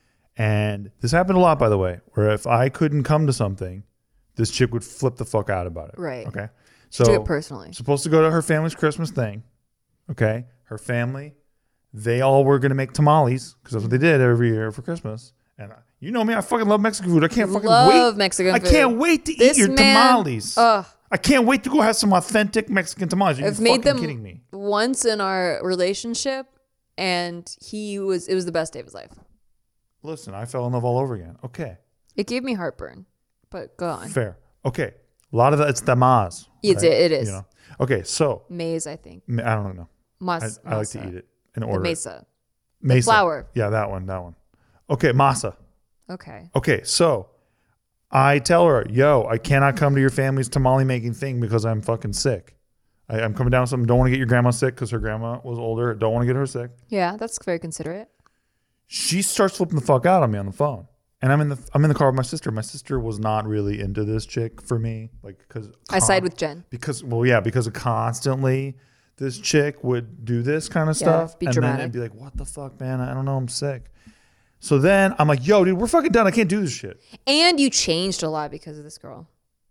And this happened a lot, by the way, where if I couldn't come to something, this chick would flip the fuck out about it. Right. Okay. So, So do it personally. supposed to go to her family's Christmas thing. Okay. Her family, they all were going to make tamales because that's what they did every year for Christmas. And I, you know me, I fucking love Mexican food. I can't fucking Love wait. Mexican I food. can't wait to This eat your man- tamales. Ugh. I can't wait to go have some authentic Mexican tamales. Are you I've made fucking them kidding me? once in our relationship, and he was. It was the best day of his life. Listen, I fell in love all over again. Okay. It gave me heartburn, but go on. Fair. Okay. A lot of that, it's tamales. It's- right? it is. You know? Okay. So, Maize, I think. I don't know. I, Mas- I like to masa. eat it in The order. mesa. Mesa. flour. Yeah, that one. That one. Okay. Masa. Okay. Okay, so I tell her, yo, I cannot come to your family's tamale making thing because I'm fucking sick. I, I'm coming down with something. Don't want to get your grandma sick because her grandma was older. Don't want to get her sick. Yeah, that's very considerate. She starts flipping the fuck out on me on the phone. And I'm in the I'm in the car with my sister. My sister was not really into this chick for me, like because I side with Jen. because well yeah because of constantly this chick would do this kind of Yeah, stuff, be and dramatic. then it'd be like, what the fuck, man? I don't know, I'm sick. So then I'm like, yo, dude, we're fucking done. I can't do this shit. And you changed a lot because of this girl.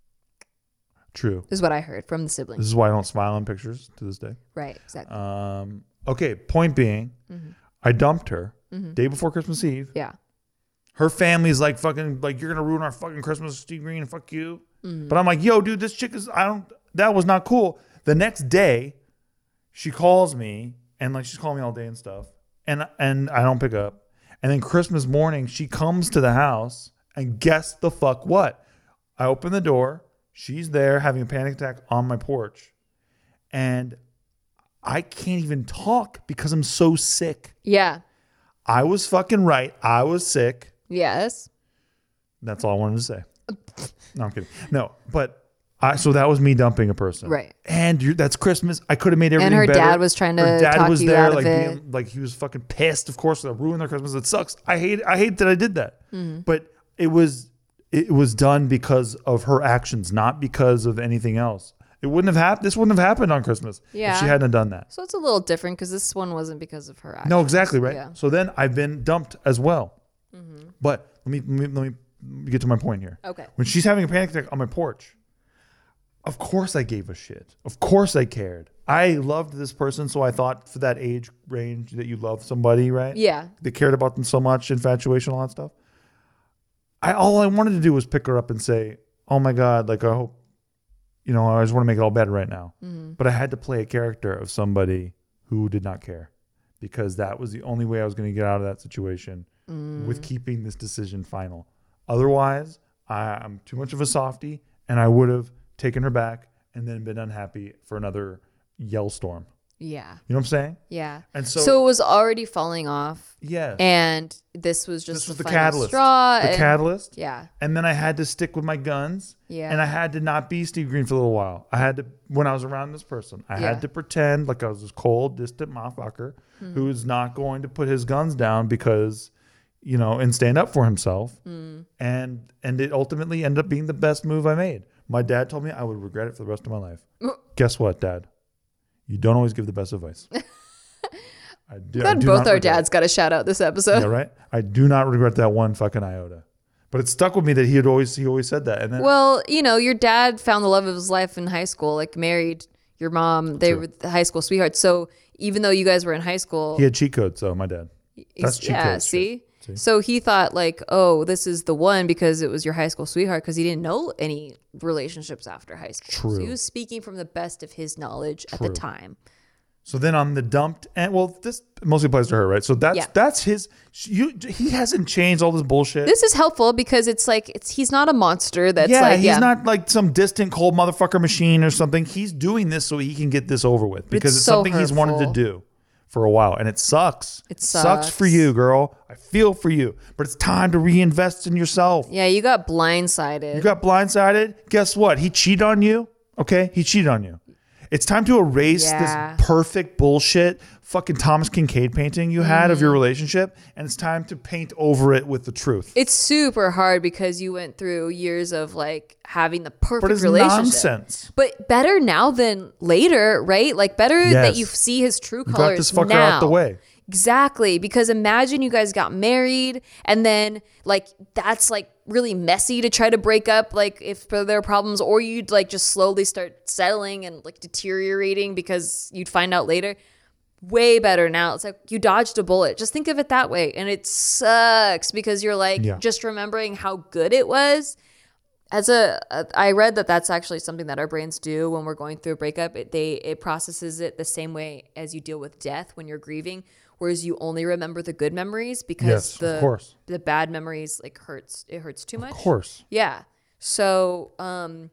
True. This is what I heard from the This siblings. is why I don't smile in pictures to this day. Right, exactly. Um, okay, point being, Mm-hmm. I dumped her day before Christmas Eve. yeah. Her family's like, fucking, like, you're going to ruin our fucking Christmas, Steve Green, and fuck you. Mm-hmm. But I'm like, yo, dude, this chick is, I don't, that was not cool. The next day, she calls me, and like, she's calling me all day and stuff. And, and I don't pick up. And then Christmas morning, she comes to the house, and guess the fuck what? I open the door. She's there having a panic attack on my porch. And I can't even talk because I'm so sick. Yeah. I was fucking right. I was sick. Yes. That's all I wanted to say. No, I'm kidding. No, but I, so that was me dumping a person. Right. And you, that's Christmas. I could have made everything her better. dad was trying to Her dad talk was you there, out of like, it. being, like he was fucking pissed, of course, that ruined their Christmas. It sucks. I hate I hate that I did that. Mm-hmm. But it was it was done because of her actions, not because of anything else. It wouldn't have happened. This wouldn't have happened on Christmas Yeah. if she hadn't have done that. So it's a little different because this one wasn't because of her actions. No, exactly right. Yeah. So then I've been dumped as well. But let me, let me let me get to my point here. Okay. When she's having a panic attack on my porch, of course I gave a shit. Of course I cared. I loved this person, so I thought for that age range that you love somebody, right? Yeah. They cared about them so much, infatuation, all that stuff. I all I wanted to do was pick her up and say, "Oh my God, like I hope, you know, I just want to make it all better right now." Mm-hmm. But I had to play a character of somebody who did not care, because that was the only way I was going to get out of that situation Mm. with keeping this decision final. Otherwise, I, I'm too much of a softie, and I would have taken her back and then been unhappy for another yell storm. Yeah. You know what I'm saying? Yeah. And so, So it was already falling off. yeah, And this was just this was the, the final catalyst. straw. The and- catalyst. Yeah. And then I had to stick with my guns. Yeah. And I had to not be Steve Green for a little while. I had to, when I was around this person, I Yeah. had to pretend like I was this cold, distant motherfucker Mm. who is not going to put his guns down because, you know, and stand up for himself. Mm. And and it ultimately ended up being the best move I made. My dad told me I would regret it for the rest of my life. Guess what, Dad? You don't always give the best advice. I do, I Glad do both not our regret dads it. got a shout out this episode. Yeah, right. I do not regret that one fucking iota. But it stuck with me that he had always he always said that. And then Well, you know, your dad found the love of his life in high school, like married your mom. They True. were the high school sweethearts. So even though you guys were in high school, he had cheat codes, though. My dad. That's cheat yeah, codes. see? shit. See? So he thought like, oh, this is the one because it was your high school sweetheart because he didn't know any relationships after high school. So True. he was speaking from the best of his knowledge at the True. time. So then on the dumped, and well, this mostly applies to her, right? So that's Yeah. that's his. You, he hasn't changed all this bullshit. This is helpful because it's like it's he's not a monster that's yeah, like he's yeah. not like some distant cold motherfucker machine or something. He's doing this so he can get this over with because It's it's, so something he's wanted to hurtful. do for a while, and it sucks. It sucks for sucks. you, girl. I feel for you, but it's time to reinvest in yourself. Yeah, you got blindsided. You got blindsided. Guess what? He cheated on you. Okay, he cheated on you. It's time to erase Yeah. this perfect bullshit fucking Thomas Kincaid painting you had Mm. of your relationship, and it's time to paint over it with the truth. It's super hard because you went through years of like having the perfect But it's relationship. nonsense. But better now than later, right? Like better Yes. that you see his true You colors got this fucker now. out the way. Exactly, because imagine you guys got married and then like that's like really messy to try to break up like if there are problems, or you'd like just slowly start settling and like deteriorating because you'd find out later. Way better now. It's like you dodged a bullet. Just think of it that way. And it sucks because you're like Yeah. just remembering how good it was. As a, a, I read that that's actually something that our brains do when we're going through a breakup. It, they it processes it the same way as you deal with death when you're grieving, whereas you only remember the good memories because Yes, of the course. the bad memories like hurts. It hurts too much. Of course. Yeah. So, um,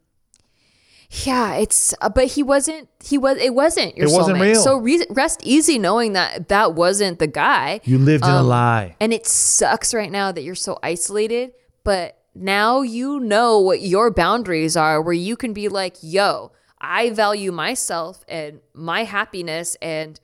yeah, it's uh, but he wasn't. He was. It wasn't your It wasn't soulmate. real. So re- rest easy knowing that that wasn't the guy. You lived in a Um, lie. And it sucks right now that you're so isolated, but now you know what your boundaries are where you can be like, yo, I value myself and my happiness and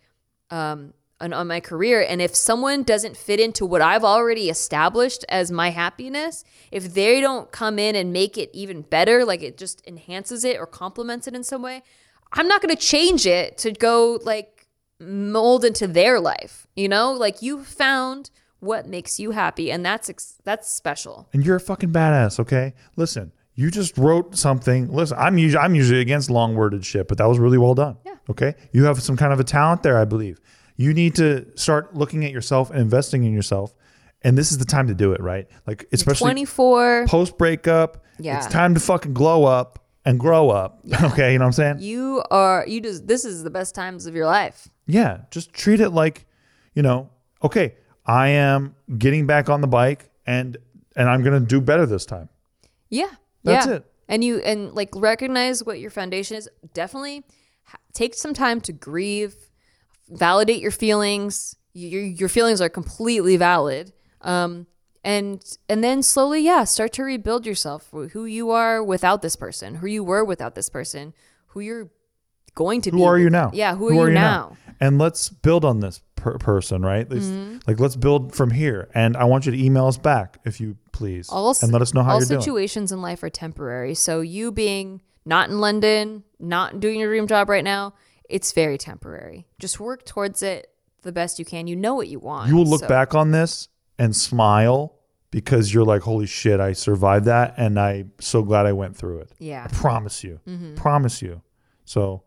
um and on my career. And if someone doesn't fit into what I've already established as my happiness, if they don't come in and make it even better, like it just enhances it or complements it in some way, I'm not going to change it to go like mold into their life. You know, like you found what makes you happy, and that's ex- that's special. And you're a fucking badass, okay? Listen, you just wrote something. Listen, I'm usually I'm usually against long worded shit, but that was really well done. Yeah. Okay. You have some kind of a talent there, I believe. You need to start looking at yourself and investing in yourself. And this is the time to do it, right? Like especially twenty-four. post breakup. Yeah. It's time to fucking glow up and grow up. Okay, you know what I'm saying? You are you just this is the best times of your life. Yeah, just treat it like, you know, okay, I am getting back on the bike and and I'm going to do better this time. Yeah. That's yeah. it. And you and like recognize what your foundation is. Definitely ha- take some time to grieve, validate your feelings. Your your feelings are completely valid. Um and and then slowly, yeah, start to rebuild yourself, who you are without this person, who you were without this person, who you're going to be. Who are you now? Yeah, who, are, you now? And let's build on this per- person, right? Let's- Mm-hmm. Like, let's build from here. And I want you to email us back, if you please, All, and let us know how all you're doing. situations in life are temporary. So you being not in London, not doing your dream job right now, it's very temporary. Just work towards it the best you can. You know what you want. You will look so- back on this and smile because you're like, holy shit, I survived that, and I'm so glad I went through it. Yeah. I promise you. Mm-hmm. Promise you. So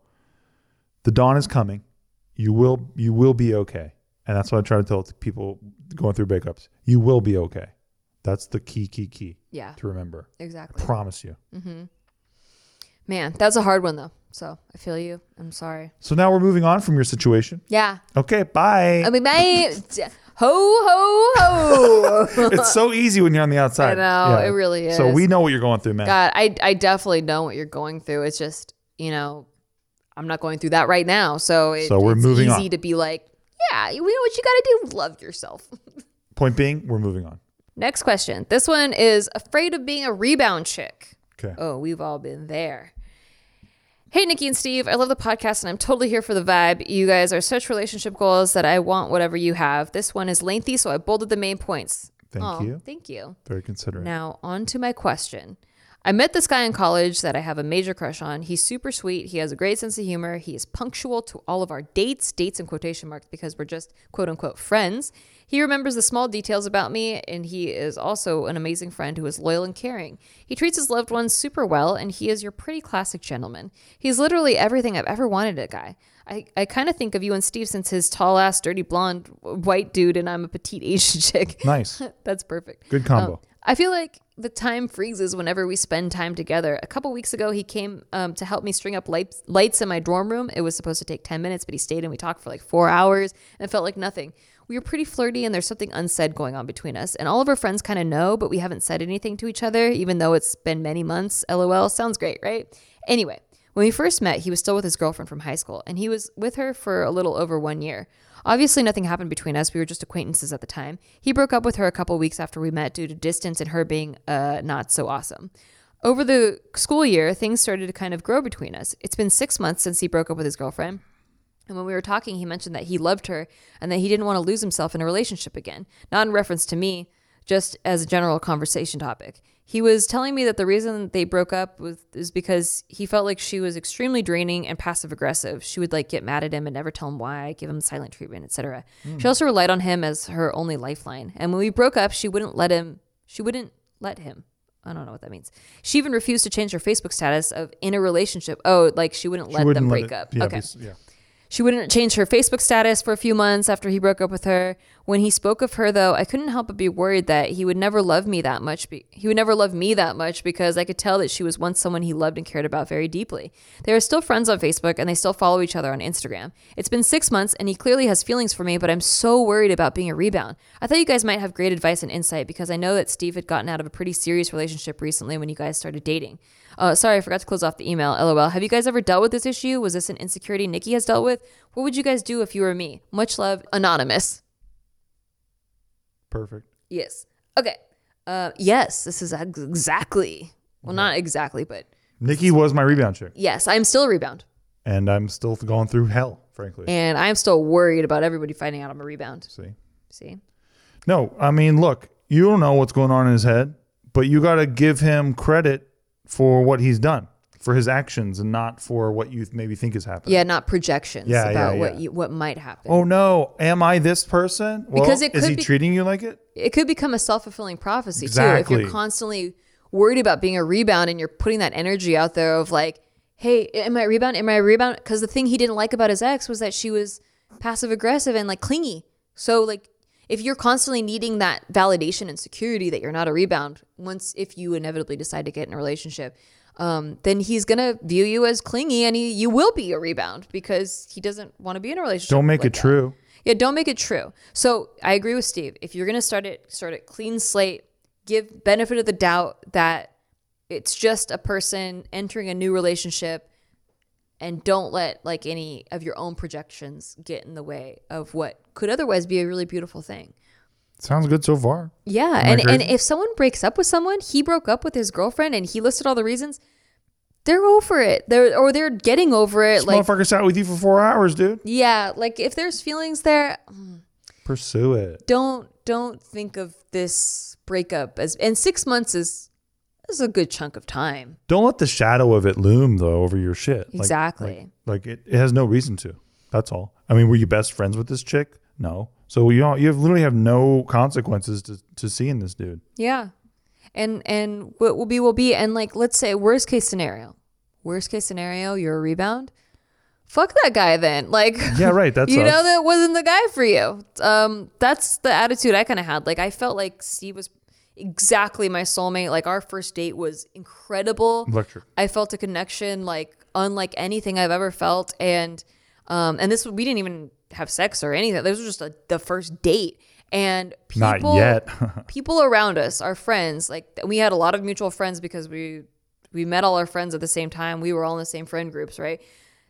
the dawn is coming. You will you will be okay. And that's what I try to tell people going through breakups. You will be okay. That's the key, key, key Yeah, to remember. exactly. Promise you. Man, that's a hard one though. So I feel you. I'm sorry. So now we're moving on from your situation. Yeah. Okay, bye. I mean, my ho ho ho. It's so easy when you're on the outside. I know, it really So is. we know what you're going through, man. God, I I definitely know what you're going through. It's just, you know, I'm not going through that right now. So, it, So we're it's moving easy on. to be like, yeah, you know what you got to do? Love yourself. Point being, we're moving on. Next question. This one is afraid of being a rebound chick. Okay. Oh, we've all been there. Hey, Nikki and Steve, I love the podcast and I'm totally here for the vibe. You guys are such relationship goals that I want whatever you have. This one is lengthy, so I bolded the main points. Thank Oh, you. Thank you. Very considerate. Now, on to my question. I met this guy in college that I have a major crush on. He's super sweet. He has a great sense of humor. He is punctual to all of our dates, dates in quotation marks because we're just quote unquote friends. He remembers the small details about me, and he is also an amazing friend who is loyal and caring. He treats his loved ones super well, and he is your pretty classic gentleman. He's literally everything I've ever wanted in a guy. I, I kind of think of you and Steve since his tall ass, dirty blonde white dude, and I'm a petite Asian chick. Nice. That's perfect. Good combo. Um, I feel like the time freezes whenever we spend time together. A couple weeks ago, he came um, to help me string up lights, lights in my dorm room. It was supposed to take ten minutes, but he stayed and we talked for like four hours and it felt like nothing. We were pretty flirty and there's something unsaid going on between us. And all of our friends kind of know, but we haven't said anything to each other, even though it's been many months. LOL. Sounds great, right? Anyway, when we first met, he was still with his girlfriend from high school and he was with her for a little over one year. Obviously, nothing happened between us. We were just acquaintances at the time. He broke up with her a couple weeks after we met due to distance and her being uh, not so awesome. Over the school year, things started to kind of grow between us. It's been six months since he broke up with his girlfriend. And when we were talking, he mentioned that he loved her and that he didn't want to lose himself in a relationship again. Not in reference to me, just as a general conversation topic. He was telling me that the reason they broke up was is because he felt like she was extremely draining and passive aggressive. She would like get mad at him and never tell him why, give him silent treatment, et cetera. Mm. She also relied on him as her only lifeline. And when we broke up, she wouldn't let him. She wouldn't let him. I don't know what that means. She even refused to change her Facebook status of in a relationship. Oh, like she wouldn't let She wouldn't them let break it- up. yeah, Okay. bas- yeah. She wouldn't change her Facebook status for a few months after he broke up with her. When he spoke of her, though, I couldn't help but be worried that he would never love me that much. Be- he would never love me that much because I could tell that she was once someone he loved and cared about very deeply. They are still friends on Facebook and they still follow each other on Instagram. It's been six months and he clearly has feelings for me, but I'm so worried about being a rebound. I thought you guys might have great advice and insight because I know that Steve had gotten out of a pretty serious relationship recently when you guys started dating. Uh, sorry, I forgot to close off the email. LOL. Have you guys ever dealt with this issue? Was this an insecurity Nikki has dealt with? What would you guys do if you were me? Much love, Anonymous. Perfect. Yes. Okay. Uh, yes, this is ex- exactly. Well, not exactly, but Nikki was my rebound chick, yes, I'm still a rebound. and I'm still going through hell, frankly. And I'm still worried about everybody finding out I'm a rebound. See? See? No, I mean, look, you don't know what's going on in his head, but you got to give him credit for what he's done, for his actions, and not for what you maybe think is happening. Yeah, not projections Yeah, about yeah, what yeah. you, what might happen. Oh no, am I this person? Well, Because it is could he be- treating you like it? It could become a self-fulfilling prophecy too. If Exactly. you're constantly worried about being a rebound and you're putting that energy out there of like, hey, am I a rebound? Am I a rebound? Because the thing he didn't like about his ex was that she was passive aggressive and like clingy. So like if you're constantly needing that validation and security that you're not a rebound, once if you inevitably decide to get in a relationship, um, then he's gonna view you as clingy and he, you will be a rebound because he doesn't want to be in a relationship. Don't make like it that. true. Yeah, don't make it true. So I agree with Steve. If you're gonna start it, start it clean slate. Give benefit of the doubt that it's just a person entering a new relationship, and don't let like any of your own projections get in the way of what could otherwise be a really beautiful thing. Sounds good so far. Yeah, Am I and and crazy? if someone breaks up with someone, he broke up with his girlfriend, and he listed all the reasons. They're over it. They're or they're getting over it. This Like motherfucker sat with you for four hours, dude. yeah, like if there's feelings there, Pursue it. don't don't think of this breakup as and six months is is a good chunk of time. Don't let the shadow of it loom though over your shit. Like- Exactly. Like, like it, it has no reason to. That's all. I mean, were you best friends with this chick? No. So you don't, you have literally have no consequences to, to seeing this dude. Yeah. And and what will be will be. And like let's say worst case scenario. Worst case scenario, you're a rebound. Fuck that guy then. Like Yeah, right. That's you know us. that wasn't the guy for you. Um that's the attitude I kind of had. Like I felt like Steve was exactly my soulmate. Like our first date was incredible. Electric. I felt a connection like unlike anything I've ever felt, and um, and this we didn't even have sex or anything. This was just a, the first date, and Not people, yet. people around us, our friends, like we had a lot of mutual friends because we we met all our friends at the same time. We were all in the same friend groups, right?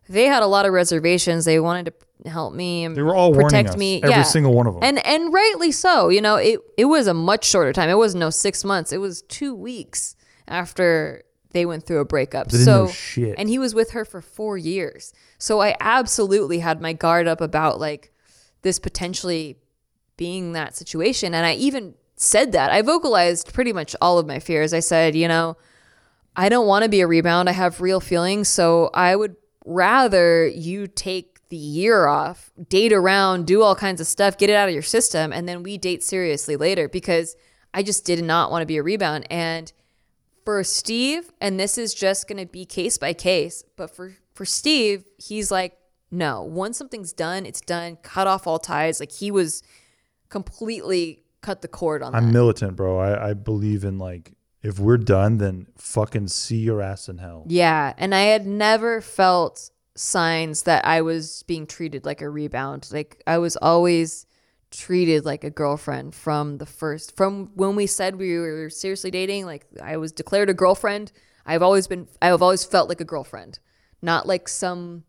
they had a lot of reservations. They wanted to help me and They were all warning protect us, me. every yeah. single one of them. And and rightly so. You know, it it was a much shorter time. It wasn't no six months. It was two weeks after they went through a breakup. They didn't so know shit. and he was with her for four years. So I absolutely had my guard up about like this potentially being that situation. And I even said that. I vocalized pretty much all of my fears. I said, you know, I don't want to be a rebound. I have real feelings. So I would rather you take the year off, date around, do all kinds of stuff, get it out of your system, and then we date seriously later, because I just did not want to be a rebound. And for Steve, and this is just going to be case by case, but for, for Steve, he's like, no, once something's done, it's done. Cut off all ties. Like he was completely cut the cord on I'm that. militant, bro. I, I believe in like, if we're done, then fucking see your ass in hell. Yeah. And I had never felt signs that I was being treated like a rebound. Like I was always treated like a girlfriend from the first, from when we said we were seriously dating. Like I was declared a girlfriend. I've always been, I've always felt like a girlfriend, not like some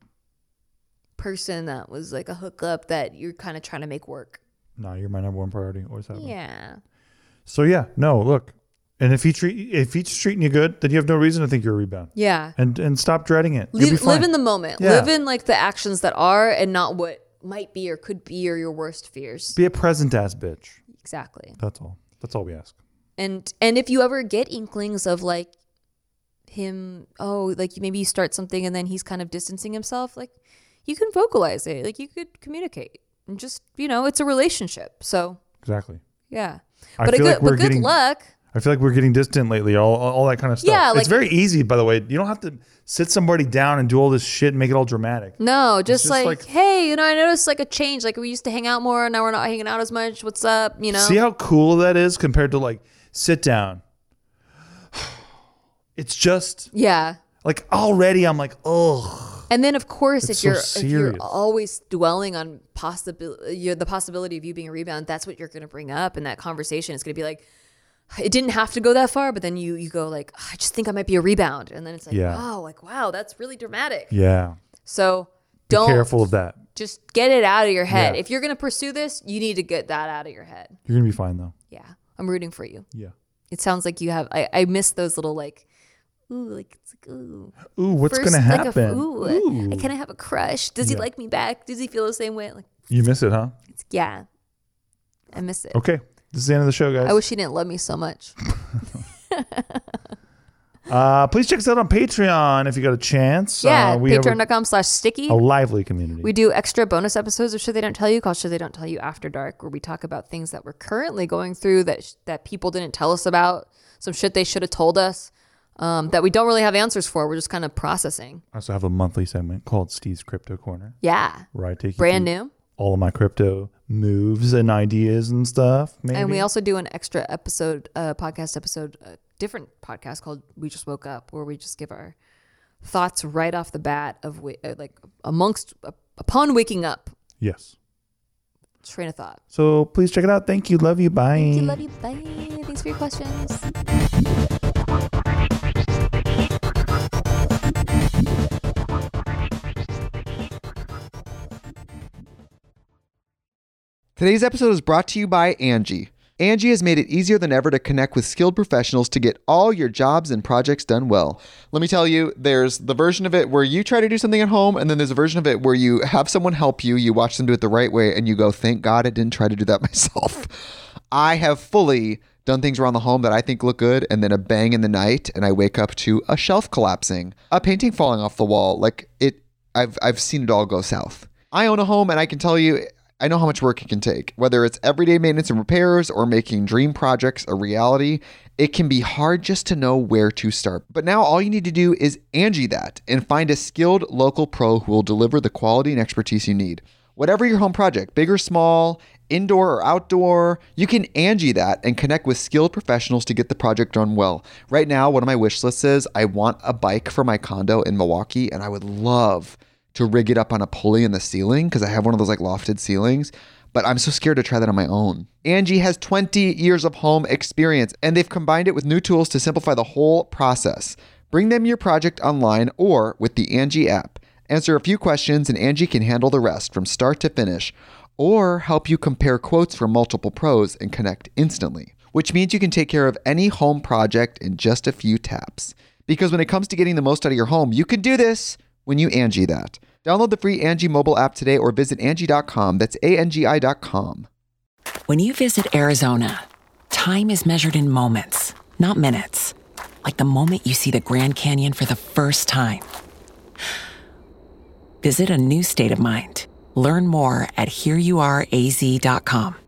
person that was like a hookup that you're kind of trying to make work. No, you're my number one priority. Always have been. Yeah. So yeah, no, look. And if he treat if he's treating you good, then you have no reason to think you're a rebound. Yeah. And and stop dreading it. You'll be Live, fine. live in the moment. Yeah. Live in like the actions that are and not what might be or could be or your worst fears. Be a present ass bitch. Exactly. That's all. That's all we ask. And and if you ever get inklings of like him, oh, like maybe you start something and then he's kind of distancing himself, like you can vocalize it. Like you could communicate. And just, you know, it's a relationship. So Exactly. yeah. I But a feel good like we're but good getting- luck. I feel like we're getting distant lately. All all that kind of stuff. Yeah, like- it's very easy, by the way. You don't have to sit somebody down and do all this shit and make it all dramatic. No, just, just like, like- hey, you know, I noticed like a change. Like we used to hang out more, now we're not hanging out as much. What's up? You know? See how cool that is compared to like sit down. It's just Yeah. like already I'm like, oh. And then, of course, It's if so you're if you're serious. always dwelling on possibility, you're the possibility of you being a rebound, that's what you're going to bring up in that conversation. It's going to be like, it didn't have to go that far, but then you you go like, I just think I might be a rebound, and then it's like, Yeah. wow, like wow, that's really dramatic. Yeah. So Be don't careful of that. just get it out of your head. Yeah. If you're going to pursue this, you need to get that out of your head. You're gonna be fine though. Yeah, I'm rooting for you. Yeah. It sounds like you have. I I miss those little like. Ooh, like it's like ooh. Ooh, what's First, gonna like a- happen? ooh, Ooh. I kind of have a crush. Does he Yeah. like me back? Does he feel the same way? Like, You miss it, huh? it's, yeah, I miss it. Okay. This is the end of the show, guys. I wish he didn't love me so much. Uh, please check us out on Patreon if you got a chance. Yeah, uh, we have a- patreon.com slash sticky. a lively community. We do extra bonus episodes of Should They Don't Tell You, called Should They Don't Tell You After Dark, where we talk about things that we're currently going through that sh- that people didn't tell us about, some shit they should have told us, um, that we don't really have answers for. We're just kind of processing. I also have a monthly segment called Steve's Crypto Corner, Yeah, where I take you brand through new. all of my crypto moves and ideas and stuff. Maybe. And we also do an extra episode, uh, podcast episode, a different podcast called We Just Woke Up, where we just give our thoughts right off the bat of wa- uh, like amongst uh, upon waking up. Yes. Train of thought. So please check it out. Thank you. Love you. Bye. Thank you, love you, bye. Thanks for your questions. Today's episode is brought to you by Angie. Angie has made it easier than ever to connect with skilled professionals to get all your jobs and projects done well. Let me tell you, there's the version of it where you try to do something at home, and then there's a version of it where you have someone help you, you watch them do it the right way, and you go, thank God I didn't try to do that myself. I have fully done things around the home that I think look good, and then a bang in the night, and I wake up to a shelf collapsing, a painting falling off the wall. Like it, I've I've seen it all go south. I own a home, and I can tell you, I know how much work it can take. Whether it's everyday maintenance and repairs or making dream projects a reality, it can be hard just to know where to start. But now all you need to do is Angie that and find a skilled local pro who will deliver the quality and expertise you need. Whatever your home project, big or small, indoor or outdoor, you can Angie that and connect with skilled professionals to get the project done well. Right now, one of my wish lists is I want a bike for my condo in Milwaukee, and I would love to rig it up on a pulley in the ceiling because I have one of those like lofted ceilings, but I'm so scared to try that on my own. Angie has twenty years of home experience, and they've combined it with new tools to simplify the whole process. Bring them your project online or with the Angie app. Answer a few questions and Angie can handle the rest from start to finish, or help you compare quotes from multiple pros and connect instantly, which means you can take care of any home project in just a few taps. Because when it comes to getting the most out of your home, you can do this when you Angie that. Download the free Angie mobile app today or visit Angie dot com. That's A N G I dot com. When you visit Arizona, time is measured in moments, not minutes. Like the moment you see the Grand Canyon for the first time. Visit a new state of mind. Learn more at here you are A Z dot com.